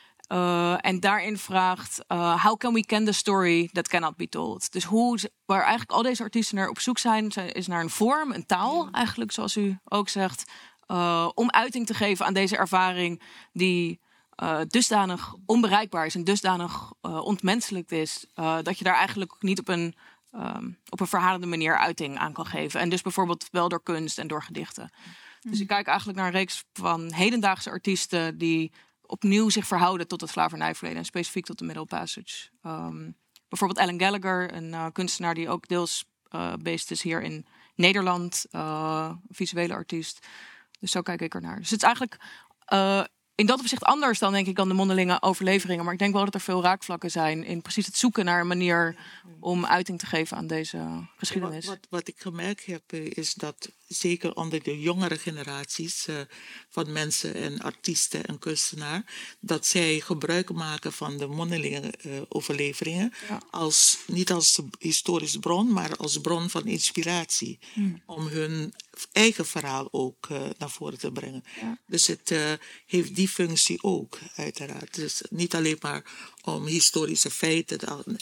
Speaker 7: Uh, en daarin vraagt, uh, how can we ken the story that cannot be told? Dus hoe, waar eigenlijk al deze artiesten naar op zoek zijn, is naar een vorm, een taal, eigenlijk zoals u ook zegt, uh, om uiting te geven aan deze ervaring die uh, dusdanig onbereikbaar is en dusdanig uh, ontmenselijkt is, uh, dat je daar eigenlijk niet op een, um, op een verhalende manier uiting aan kan geven. En dus bijvoorbeeld wel door kunst en door gedichten. Dus ik kijk eigenlijk naar een reeks van hedendaagse artiesten die opnieuw zich verhouden tot het slavernijverleden en specifiek tot de Middle Passage. Um, bijvoorbeeld Alan Gallagher, een uh, kunstenaar die ook deels uh, based is hier in Nederland, uh, een visuele artiest. Dus zo kijk ik ernaar. Dus het is eigenlijk uh, in dat opzicht anders dan denk ik dan de mondelinge overleveringen. Maar ik denk wel dat er veel raakvlakken zijn in precies het zoeken naar een manier om uiting te geven aan deze geschiedenis.
Speaker 3: Wat, wat, wat ik gemerkt heb is dat zeker onder de jongere generaties uh, van mensen en artiesten en kunstenaars, dat zij gebruik maken van de mondelinge uh, overleveringen ja. als, niet als historisch bron, maar als bron van inspiratie. Hmm. Om hun eigen verhaal ook uh, naar voren te brengen. Ja. Dus het uh, heeft die functie ook, uiteraard. Dus niet alleen maar om historische feiten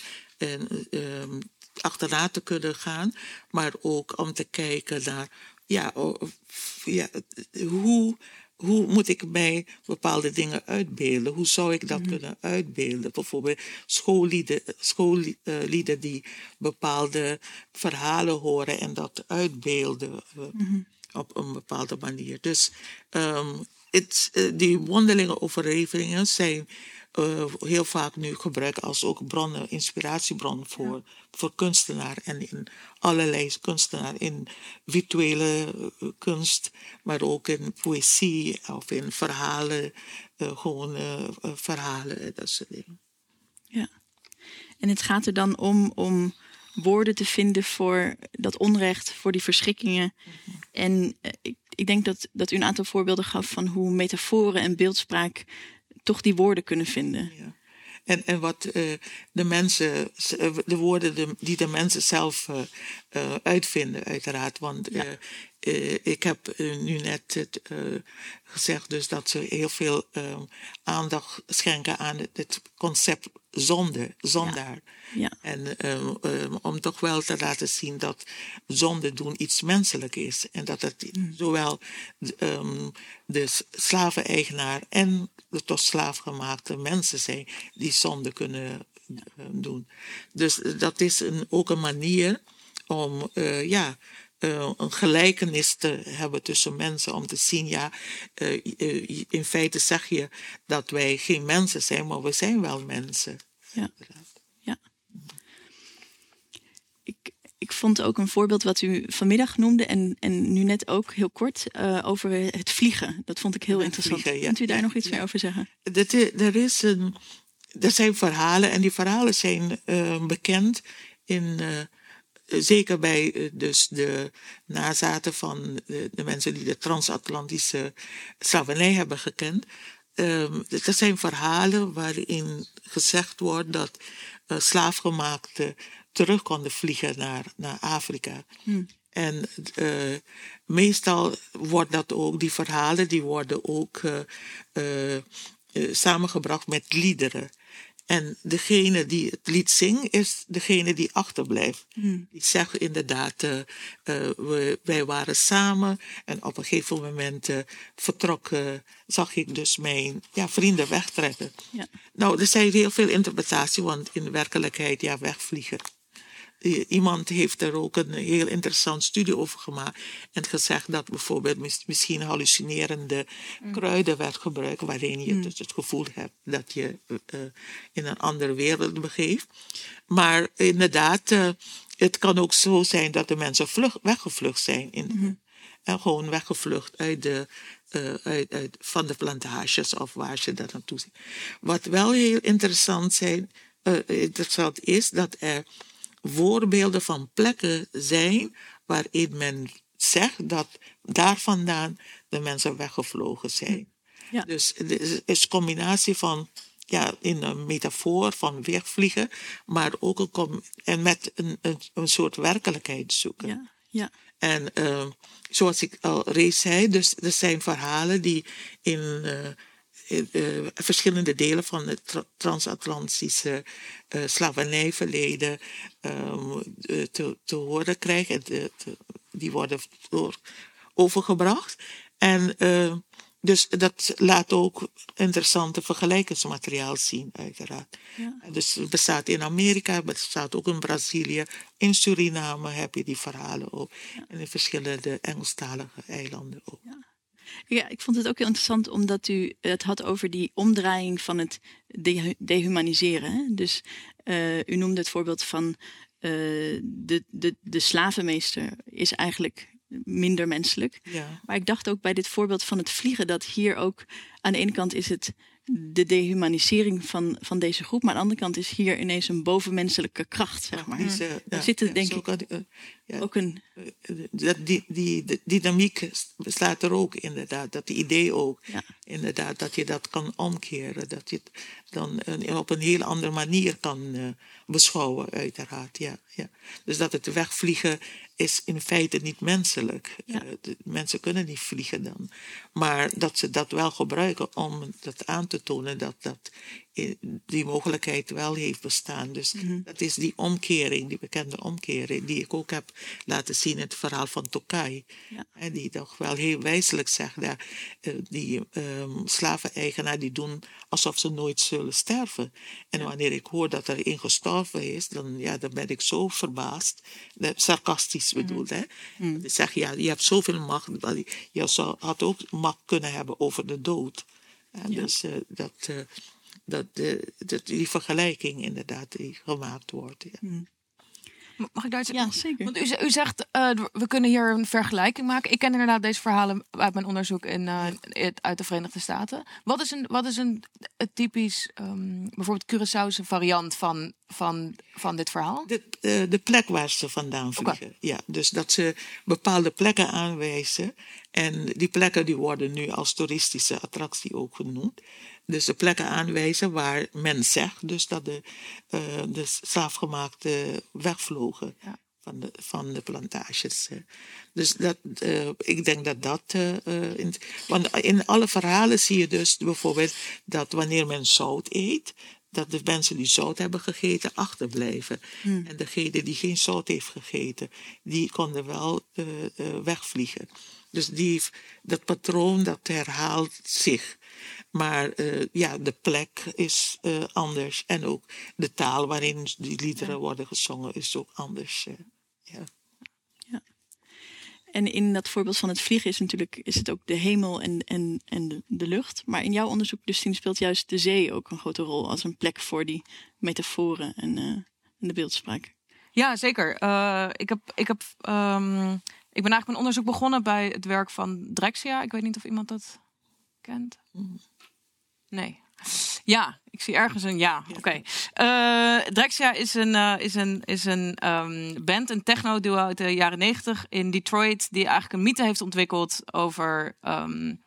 Speaker 3: en, uh, achterna te kunnen gaan, maar ook om te kijken naar ja, ja, hoe, hoe moet ik mij bepaalde dingen uitbeelden? Hoe zou ik dat mm-hmm. kunnen uitbeelden? Bijvoorbeeld schoollieden, schoollieden die bepaalde verhalen horen en dat uitbeelden uh, mm-hmm. op een bepaalde manier. Dus um, het, uh, die mondelinge overleveringen zijn Uh, heel vaak nu gebruiken als ook bronnen, inspiratiebron voor, ja. voor kunstenaar en in allerlei kunstenaar, in virtuele uh, kunst, maar ook in poëzie of in verhalen, uh, gewoon uh, uh, verhalen, dat soort dingen.
Speaker 2: Ja, en het gaat er dan om om woorden te vinden voor dat onrecht, voor die verschrikkingen. Mm-hmm. En uh, ik, ik denk dat, dat u een aantal voorbeelden gaf van hoe metaforen en beeldspraak toch die woorden kunnen vinden. Ja.
Speaker 3: En, en wat uh, de mensen, de woorden de, die de mensen zelf uh, uh, uitvinden, uiteraard. Want ja. uh, uh, ik heb uh, nu net het, uh, gezegd dus dat ze heel veel uh, aandacht schenken aan het, het concept zonde, zondaar. Ja. Ja. En uh, uh, om toch wel te laten zien dat zonde doen iets menselijk is. En dat het mm. zowel um, de slaveneigenaar en de tot slaafgemaakte mensen zijn die zonde kunnen uh, doen. Dus dat is een, ook een manier om uh, ja, uh, een gelijkenis te hebben tussen mensen. Om te zien, ja, uh, uh, in feite zeg je dat wij geen mensen zijn, maar we zijn wel mensen.
Speaker 2: Ja, ja. Ik, ik vond ook een voorbeeld wat u vanmiddag noemde en, en nu net ook heel kort uh, over het vliegen. Dat vond ik heel
Speaker 3: Het
Speaker 2: interessant.
Speaker 3: vliegen, ja.
Speaker 2: Kunt u daar
Speaker 3: Ja,
Speaker 2: nog iets
Speaker 3: ja.
Speaker 2: meer over zeggen?
Speaker 3: Dat, er, is een, er zijn verhalen en die verhalen zijn uh, bekend in... Uh, Zeker bij uh, dus de nazaten van de, de mensen die de transatlantische slavernij hebben gekend. Um, er zijn verhalen waarin gezegd wordt dat uh, slaafgemaakten terug konden vliegen naar, naar Afrika. Hmm. En uh, meestal wordt dat ook, die verhalen die worden ook uh, uh, uh, samengebracht met liederen. En degene die het lied zingt, is degene die achterblijft. Hmm. Die zegt inderdaad, uh, uh, we, wij waren samen en op een gegeven moment uh, vertrok, uh, zag ik dus mijn ja, vrienden wegtrekken. Ja. Nou, er zijn heel veel interpretaties, want in de werkelijkheid, ja, wegvliegen. Iemand heeft er ook een heel interessant studie over gemaakt en gezegd dat bijvoorbeeld misschien hallucinerende mm. kruiden werd gebruikt, waarin je mm. dus het gevoel hebt dat je uh, in een andere wereld begeeft. Maar inderdaad, uh, het kan ook zo zijn dat de mensen vlug, weggevlucht zijn. In, mm-hmm. En gewoon weggevlucht uit de, uh, uit, uit, van de plantages of waar ze dat naartoe zijn. Wat wel heel interessant, zijn, uh, interessant is, dat er voorbeelden van plekken zijn waarin men zegt dat daar vandaan de mensen weggevlogen zijn. Ja. Dus het is een combinatie van, ja, in een metafoor van wegvliegen, maar ook een com- en met een, een, een soort werkelijkheid zoeken.
Speaker 2: Ja. Ja.
Speaker 3: En uh, zoals ik al reeds zei, dus er zijn verhalen die in... Uh, Uh, verschillende delen van het tra- transatlantische uh, slavernijverleden uh, te, te horen krijgen. En te, te, die worden door, overgebracht. En uh, dus dat laat ook interessante vergelijkingsmateriaal zien, uiteraard. Ja. Dus het bestaat in Amerika, het bestaat ook in Brazilië. In Suriname heb je die verhalen ook. Ja. En in verschillende Engelstalige eilanden ook.
Speaker 2: Ja. Ja, ik vond het ook heel interessant omdat u het had over die omdraaiing van het de- dehumaniseren. Hè? Dus uh, u noemde het voorbeeld van uh, de, de, de slavenmeester is eigenlijk minder menselijk.
Speaker 3: Ja.
Speaker 2: Maar ik dacht ook bij dit voorbeeld van het vliegen dat hier ook aan de ene kant is het de dehumanisering van, van deze groep, maar aan de andere kant is hier ineens een bovenmenselijke kracht, zeg maar.
Speaker 3: Dus, uh,
Speaker 2: er
Speaker 3: ja,
Speaker 2: zit er
Speaker 3: ja,
Speaker 2: denk ik
Speaker 3: kan, uh, ja,
Speaker 2: ook een...
Speaker 3: Uh, dat die, die, die dynamiek bestaat er ook inderdaad. Dat idee ook, ja. inderdaad, dat je dat kan omkeren. Dat je het dan uh, op een heel andere manier kan uh, beschouwen, uiteraard. Ja, ja. Dus dat het wegvliegen is in feite niet menselijk. Ja. Uh, de mensen kunnen niet vliegen dan. Maar dat ze dat wel gebruiken om dat aan te tonen dat, dat die mogelijkheid wel heeft bestaan. Dus mm-hmm. dat is die omkering, die bekende omkering, die ik ook heb laten zien in het verhaal van Tokai. Ja. En die toch wel heel wijselijk zegt, dat, uh, die um, slaven-eigenaar die doen alsof ze nooit zullen sterven. En ja. wanneer ik hoor dat er één gestorven is, dan, ja, dan ben ik zo verbaasd. Sarcastisch bedoeld, mm-hmm. hè. Mm-hmm. Ik zeg, ja, je hebt zoveel macht. Je zou, had ook macht kunnen hebben over de dood. En ja. Dus uh, dat... Uh, Dat, de, de, die vergelijking inderdaad die gemaakt wordt. Ja.
Speaker 7: Hmm. Mag ik daar iets
Speaker 2: Ja, zeker.
Speaker 7: Want u, u zegt, uh, we kunnen hier een vergelijking maken. Ik ken inderdaad deze verhalen uit mijn onderzoek in, uh, uit de Verenigde Staten. Wat is een, wat is een, een typisch, um, bijvoorbeeld Curaçaose variant van, van, van dit verhaal?
Speaker 3: De, uh, de plek waar ze vandaan vliegen. Okay. Ja, dus dat ze bepaalde plekken aanwijzen. En die plekken die worden nu als toeristische attractie ook genoemd. Dus de plekken aanwijzen waar men zegt dus dat de, uh, de slaafgemaakten wegvlogen ja. van, de, van de plantages. Dus dat, uh, ik denk dat dat... Uh, in, want in alle verhalen zie je dus bijvoorbeeld dat wanneer men zout eet, dat de mensen die zout hebben gegeten achterblijven. Hmm. En degene die geen zout heeft gegeten, die konden wel uh, uh, wegvliegen. Dus die, dat patroon dat herhaalt zich. Maar uh, ja, de plek is uh, anders. En ook de taal waarin die liederen worden gezongen is ook anders. Uh, ja.
Speaker 2: Ja. En in dat voorbeeld van het vliegen is natuurlijk is het ook de hemel en, en, en de, de lucht. Maar in jouw onderzoek, Justine, speelt juist de zee ook een grote rol als een plek voor die metaforen en, uh, en de beeldspraak.
Speaker 7: Ja, zeker. Uh, ik, heb, ik, heb, um, ik ben eigenlijk mijn onderzoek begonnen bij het werk van Drexia. Ik weet niet of iemand dat kent. Nee. Ja, ik zie ergens een ja. Oké. Okay. Uh, Drexia is een, uh, is een, is een um, band, een techno-duo uit de jaren negentig in Detroit, die eigenlijk een mythe heeft ontwikkeld over um,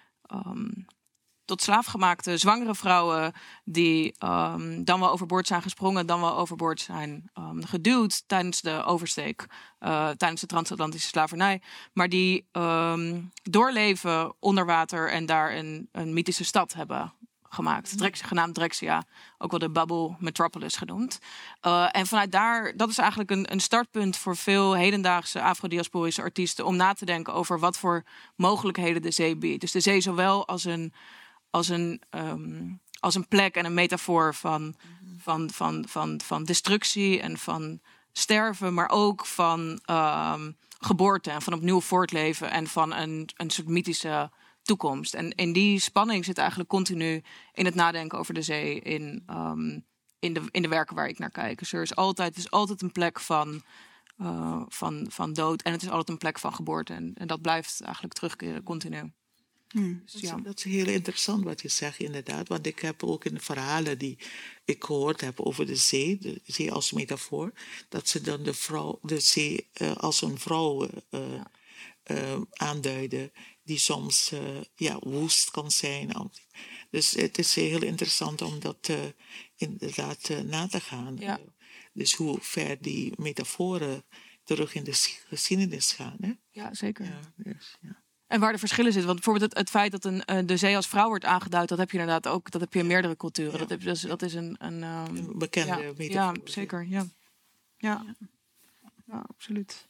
Speaker 7: um, tot slaafgemaakte zwangere vrouwen die um, dan wel overboord zijn gesprongen, dan wel overboord zijn um, geduwd tijdens de oversteek, uh, tijdens de transatlantische slavernij, maar die um, doorleven onder water en daar een, een mythische stad hebben gemaakt. Drexia, genaamd Drexia, ook wel de Bubble Metropolis genoemd. Uh, en vanuit daar, dat is eigenlijk een, een startpunt voor veel hedendaagse afrodiasporische artiesten om na te denken over wat voor mogelijkheden de zee biedt. Dus de zee zowel als een, als een, um, als een plek en een metafoor van, van, van, van, van destructie en van sterven, maar ook van um, geboorte en van opnieuw voortleven en van een, een soort mythische toekomst. En in die spanning zit eigenlijk continu in het nadenken over de zee in, um, in, de, in de werken waar ik naar kijk. Dus er is altijd, het is altijd een plek van, uh, van, van dood en het is altijd een plek van geboorte. En, en dat blijft eigenlijk terugkeren continu.
Speaker 3: Hmm. Dus, ja. Dat is heel interessant wat je zegt, inderdaad. Want ik heb ook in de verhalen die ik gehoord heb over de zee, de zee als metafoor, dat ze dan de, vrouw, de zee uh, als een vrouw uh, ja. uh, aanduiden, die soms uh, ja, woest kan zijn. Dus het is heel interessant om dat uh, inderdaad uh, na te gaan.
Speaker 7: Ja.
Speaker 3: Uh, dus hoe ver die metaforen terug in de geschiedenis gaan. Hè?
Speaker 7: Ja, zeker.
Speaker 3: Ja, dus, ja.
Speaker 7: En waar de verschillen zitten. Want bijvoorbeeld het, het feit dat een, uh, de zee als vrouw wordt aangeduid, dat heb je inderdaad ook. Dat heb je in meerdere culturen. Ja. Dat, heb, dat, is, dat is een, een, um,
Speaker 3: een bekende
Speaker 7: ja,
Speaker 3: metafoor.
Speaker 7: Ja, zeker. Ja, ja. ja. ja absoluut.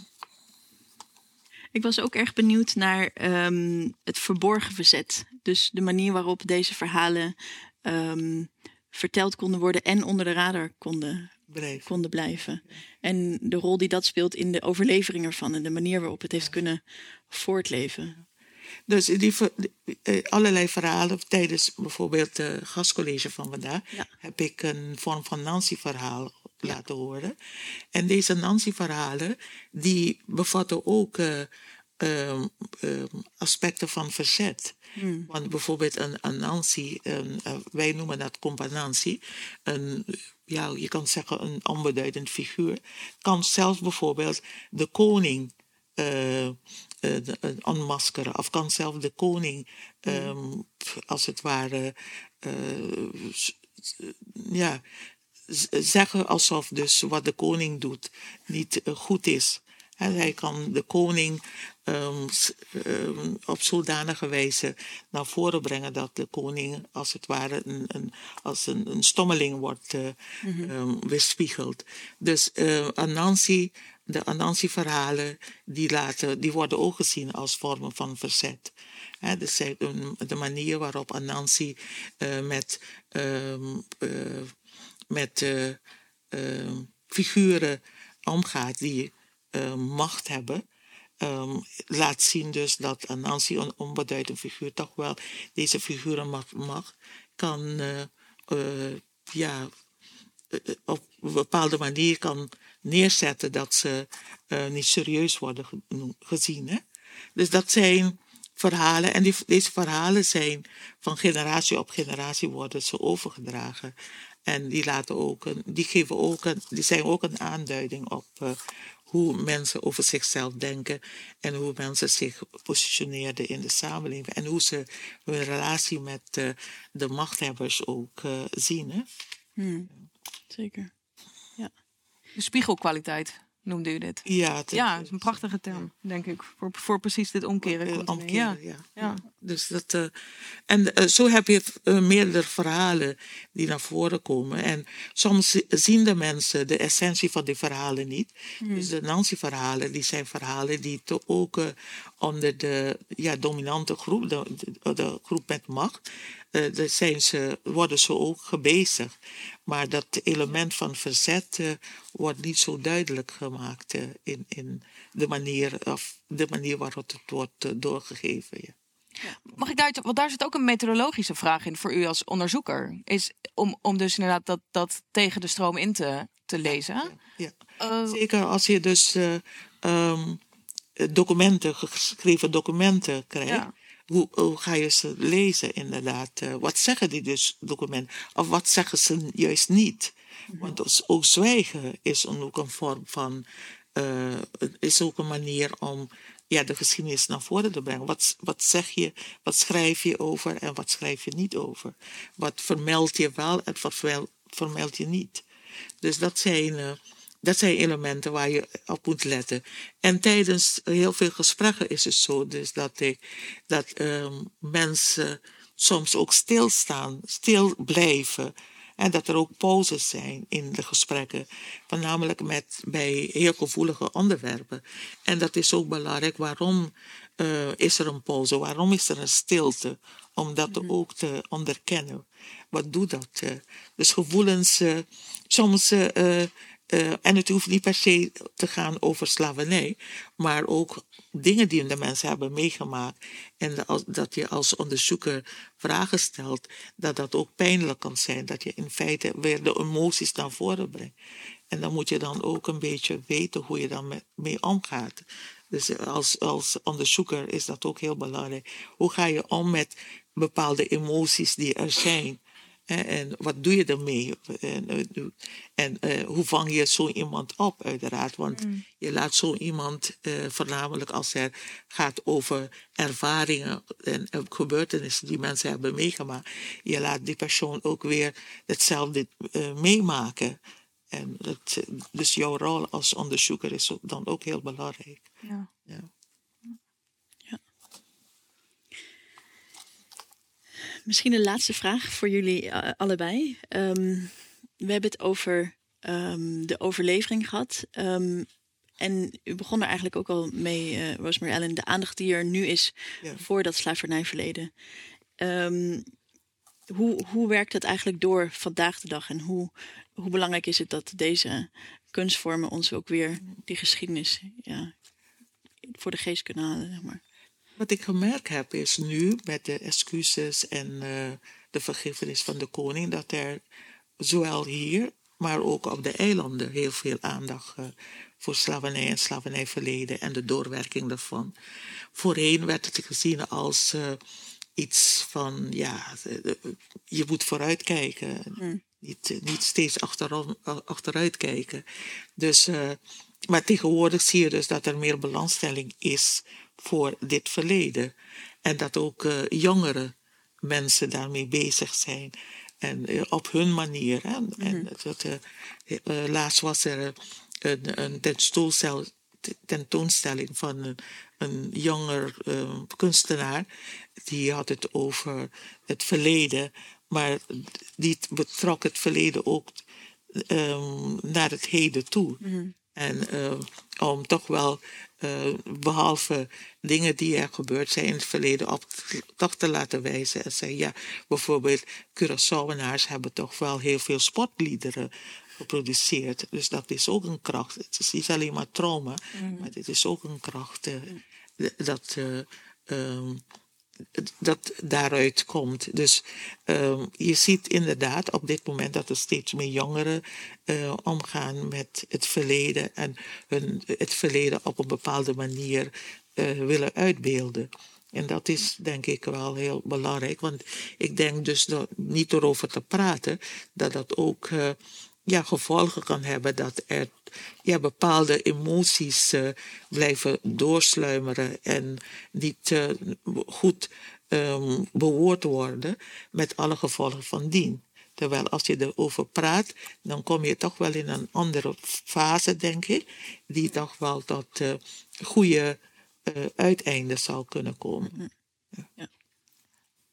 Speaker 2: Ik was ook erg benieuwd naar um, het verborgen verzet. Dus de manier waarop deze verhalen um, verteld konden worden en onder de radar konden blijven. Konden blijven. Ja. En de rol die dat speelt in de overlevering ervan en de manier waarop het heeft kunnen voortleven.
Speaker 3: Dus die, die, allerlei verhalen, tijdens bijvoorbeeld het uh, gastcollege van vandaag, ja. heb ik een vorm van Nancy-verhaal ja. laten horen. En deze Nancy-verhalen, die bevatten ook uh, um, um, aspecten van verzet. Hmm. Want bijvoorbeeld een, een Nancy, een, uh, wij noemen dat companancy, een, ja, je kan zeggen een onbeduidend figuur, kan zelfs bijvoorbeeld de koning Uh, uh, onmaskeren. Of kan zelf de koning, um, mm. als het ware, uh, ja, z- zeggen alsof dus wat de koning doet niet uh, goed is. En hij kan de koning um, um, op zodanige wijze naar voren brengen dat de koning als het ware een, een, als een, een stommeling wordt uh, mm-hmm. um, weerspiegeld. Dus uh, Anansi, de Anansi-verhalen die, laten, die worden ook gezien als vormen van verzet. He, dus de manier waarop Anansi uh, met, um, uh, met uh, uh, figuren omgaat die Uh, macht hebben, um, laat zien dus dat Anansi, een onbeduidend figuur, toch wel deze figuren mag, mag kan uh, uh, ja, uh, op een bepaalde manier kan neerzetten dat ze uh, niet serieus worden ge- gezien. Hè? Dus dat zijn verhalen, en die, deze verhalen zijn van generatie op generatie worden ze overgedragen. En die, laten ook een, die, geven ook een, die zijn ook een aanduiding op uh, hoe mensen over zichzelf denken en hoe mensen zich positioneerden in de samenleving en hoe ze hun relatie met uh, de machthebbers ook uh, zien. Hè?
Speaker 2: Hmm, zeker. Ja.
Speaker 7: De spiegelkwaliteit noemde u dit.
Speaker 3: Ja, het,
Speaker 7: ja, dat is een prachtige term, denk ik, voor, voor precies dit omkeren.
Speaker 3: omkeren ja.
Speaker 7: Ja. Ja.
Speaker 3: Dus dat, uh, en uh, zo heb je uh, meerdere verhalen die naar voren komen. En soms zien de mensen de essentie van die verhalen niet. Mm. Dus de Nancy-verhalen, die zijn verhalen die toch ook uh, onder de ja, dominante groep, de, de, de groep met macht, uh, de zijn ze, worden ze ook gebezigd. Maar dat element van verzet uh, wordt niet zo duidelijk gemaakt uh, in, in de manier, of de manier waarop het wordt uh, doorgegeven. Ja.
Speaker 7: Mag ik daar, want daar zit ook een methodologische vraag in voor u als onderzoeker. Is om, om dus inderdaad dat, dat tegen de stroom in te, te lezen.
Speaker 3: Ja, ja. Uh, Zeker als je dus uh, um, documenten, geschreven documenten krijgt. Ja. Hoe, hoe ga je ze lezen inderdaad? Uh, wat zeggen die dus documenten? Of wat zeggen ze juist niet? Mm-hmm. Want dus ook zwijgen is ook een vorm van... Uh, is ook een manier om ja, de geschiedenis naar voren te brengen. Wat, wat zeg je, wat schrijf je over en wat schrijf je niet over? Wat vermeld je wel en wat vermeld je niet? Dus dat zijn, uh, dat zijn elementen waar je op moet letten. En tijdens heel veel gesprekken is het zo dus dat, ik, dat uh, mensen soms ook stilstaan, stil blijven. En dat er ook pauzes zijn in de gesprekken, voornamelijk met, bij heel gevoelige onderwerpen. En dat is ook belangrijk. Waarom uh, is er een pauze? Waarom is er een stilte? Om dat mm-hmm. ook te onderkennen. Wat doet dat? Uh? Dus gevoelens, uh, soms... Uh, Uh, en het hoeft niet per se te gaan over slavernij, maar ook dingen die de mensen hebben meegemaakt. En de, dat je als onderzoeker vragen stelt, dat dat ook pijnlijk kan zijn. Dat je in feite weer de emoties naar voren brengt. En dan moet je dan ook een beetje weten hoe je dan met, mee omgaat. Dus als, als onderzoeker is dat ook heel belangrijk. Hoe ga je om met bepaalde emoties die er zijn? En wat doe je ermee? En, en uh, hoe vang je zo iemand op, uiteraard? Want mm. je laat zo iemand, uh, voornamelijk als er gaat over ervaringen en uh, gebeurtenissen die mensen hebben meegemaakt, je laat die persoon ook weer hetzelfde uh, meemaken. En het, dus jouw rol als onderzoeker is dan ook heel belangrijk.
Speaker 7: Ja.
Speaker 3: Ja.
Speaker 2: Misschien een laatste vraag voor jullie uh, allebei. Um, we hebben het over um, de overlevering gehad. Um, en u begon er eigenlijk ook al mee, uh, Rosemary Allen, de aandacht die er nu is ja. voor dat slavernijverleden. Um, hoe, hoe werkt het eigenlijk door vandaag de dag? En hoe, hoe belangrijk is het dat deze kunstvormen ons ook weer die geschiedenis ja, voor de geest kunnen halen, zeg maar?
Speaker 3: Wat ik gemerkt heb is nu met de excuses en uh, de vergiffenis van de koning, dat er zowel hier, maar ook op de eilanden heel veel aandacht uh, voor slavernij en slavernijverleden en de doorwerking daarvan. Voorheen werd het gezien als uh, iets van, ja, je moet vooruitkijken, mm. niet, niet steeds achterom, achteruit kijken. Dus, uh, maar tegenwoordig zie je dus dat er meer belangstelling is voor dit verleden. En dat ook uh, jongere mensen daarmee bezig zijn. En uh, op hun manier. Hè. Mm-hmm. En dat, uh, uh, laatst was er een, een tentoonstel, tentoonstelling van een, een jonger uh, kunstenaar. Die had het over het verleden. Maar die betrok het verleden ook um, naar het heden toe. Mm-hmm. En uh, om toch wel, uh, behalve dingen die er gebeurd zijn in het verleden, op toch te laten wijzen. En zeggen, ja, bijvoorbeeld Curaçaoenaars hebben toch wel heel veel sportliederen geproduceerd. Dus dat is ook een kracht. Het is niet alleen maar trauma, mm. maar het is ook een kracht uh, dat... Uh, um, dat daaruit komt. Dus uh, je ziet inderdaad op dit moment dat er steeds meer jongeren uh, omgaan met het verleden en hun, het verleden op een bepaalde manier uh, willen uitbeelden. En dat is denk ik wel heel belangrijk, want ik denk dus dat, niet erover te praten, dat dat ook uh, ja, gevolgen kan hebben, dat er ja, bepaalde emoties uh, blijven doorsluimeren en niet uh, goed um, bewoord worden met alle gevolgen van dien. Terwijl als je erover praat, dan kom je toch wel in een andere fase, denk ik, die toch wel tot uh, goede uh, uiteinden zal kunnen komen.
Speaker 2: Ja. Ja.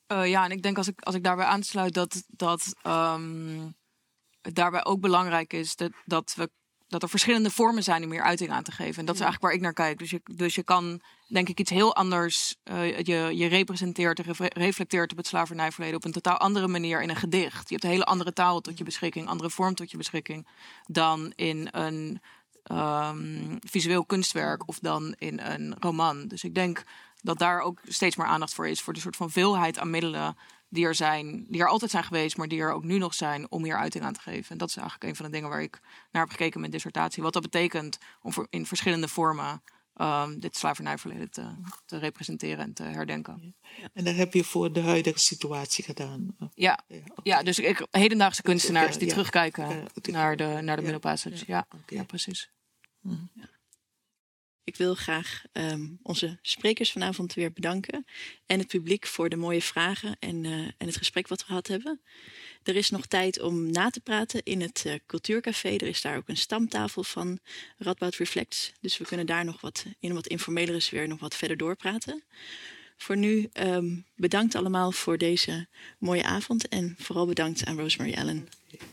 Speaker 7: Uh, ja, en ik denk als ik, als ik daarbij aansluit dat, dat um, het daarbij ook belangrijk is dat, dat, we, dat er verschillende vormen zijn om hier uiting aan te geven. En dat is eigenlijk waar ik naar kijk. Dus je, dus je kan, denk ik, iets heel anders. Uh, je, je representeert, re- reflecteert op het slavernijverleden op een totaal andere manier in een gedicht. Je hebt een hele andere taal tot je beschikking, andere vorm tot je beschikking dan in een um, visueel kunstwerk of dan in een roman. Dus ik denk dat daar ook steeds meer aandacht voor is. Voor de soort van veelheid aan middelen die er zijn, die er altijd zijn geweest, maar die er ook nu nog zijn om hier uiting aan te geven. En dat is eigenlijk een van de dingen waar ik naar heb gekeken in mijn dissertatie. Wat dat betekent om voor, in verschillende vormen um, dit slavernijverleden te, te representeren en te herdenken.
Speaker 3: En dat heb je voor de huidige situatie gedaan?
Speaker 7: Ja, ja, okay. ja dus ik, hedendaagse kunstenaars die ja, terugkijken ja, naar de, naar de ja, middelpassage. Ja, ja, okay. ja, precies.
Speaker 2: Mm. Ja. Ik wil graag um, onze sprekers vanavond weer bedanken. En het publiek voor de mooie vragen en, uh, en het gesprek wat we gehad hebben. Er is nog tijd om na te praten in het uh, Cultuurcafé. Er is daar ook een stamtafel van Radboud Reflects. Dus we kunnen daar nog wat in een wat informelere sfeer nog wat verder doorpraten. Voor nu um, bedankt allemaal voor deze mooie avond. En vooral bedankt aan Rosemary Allen.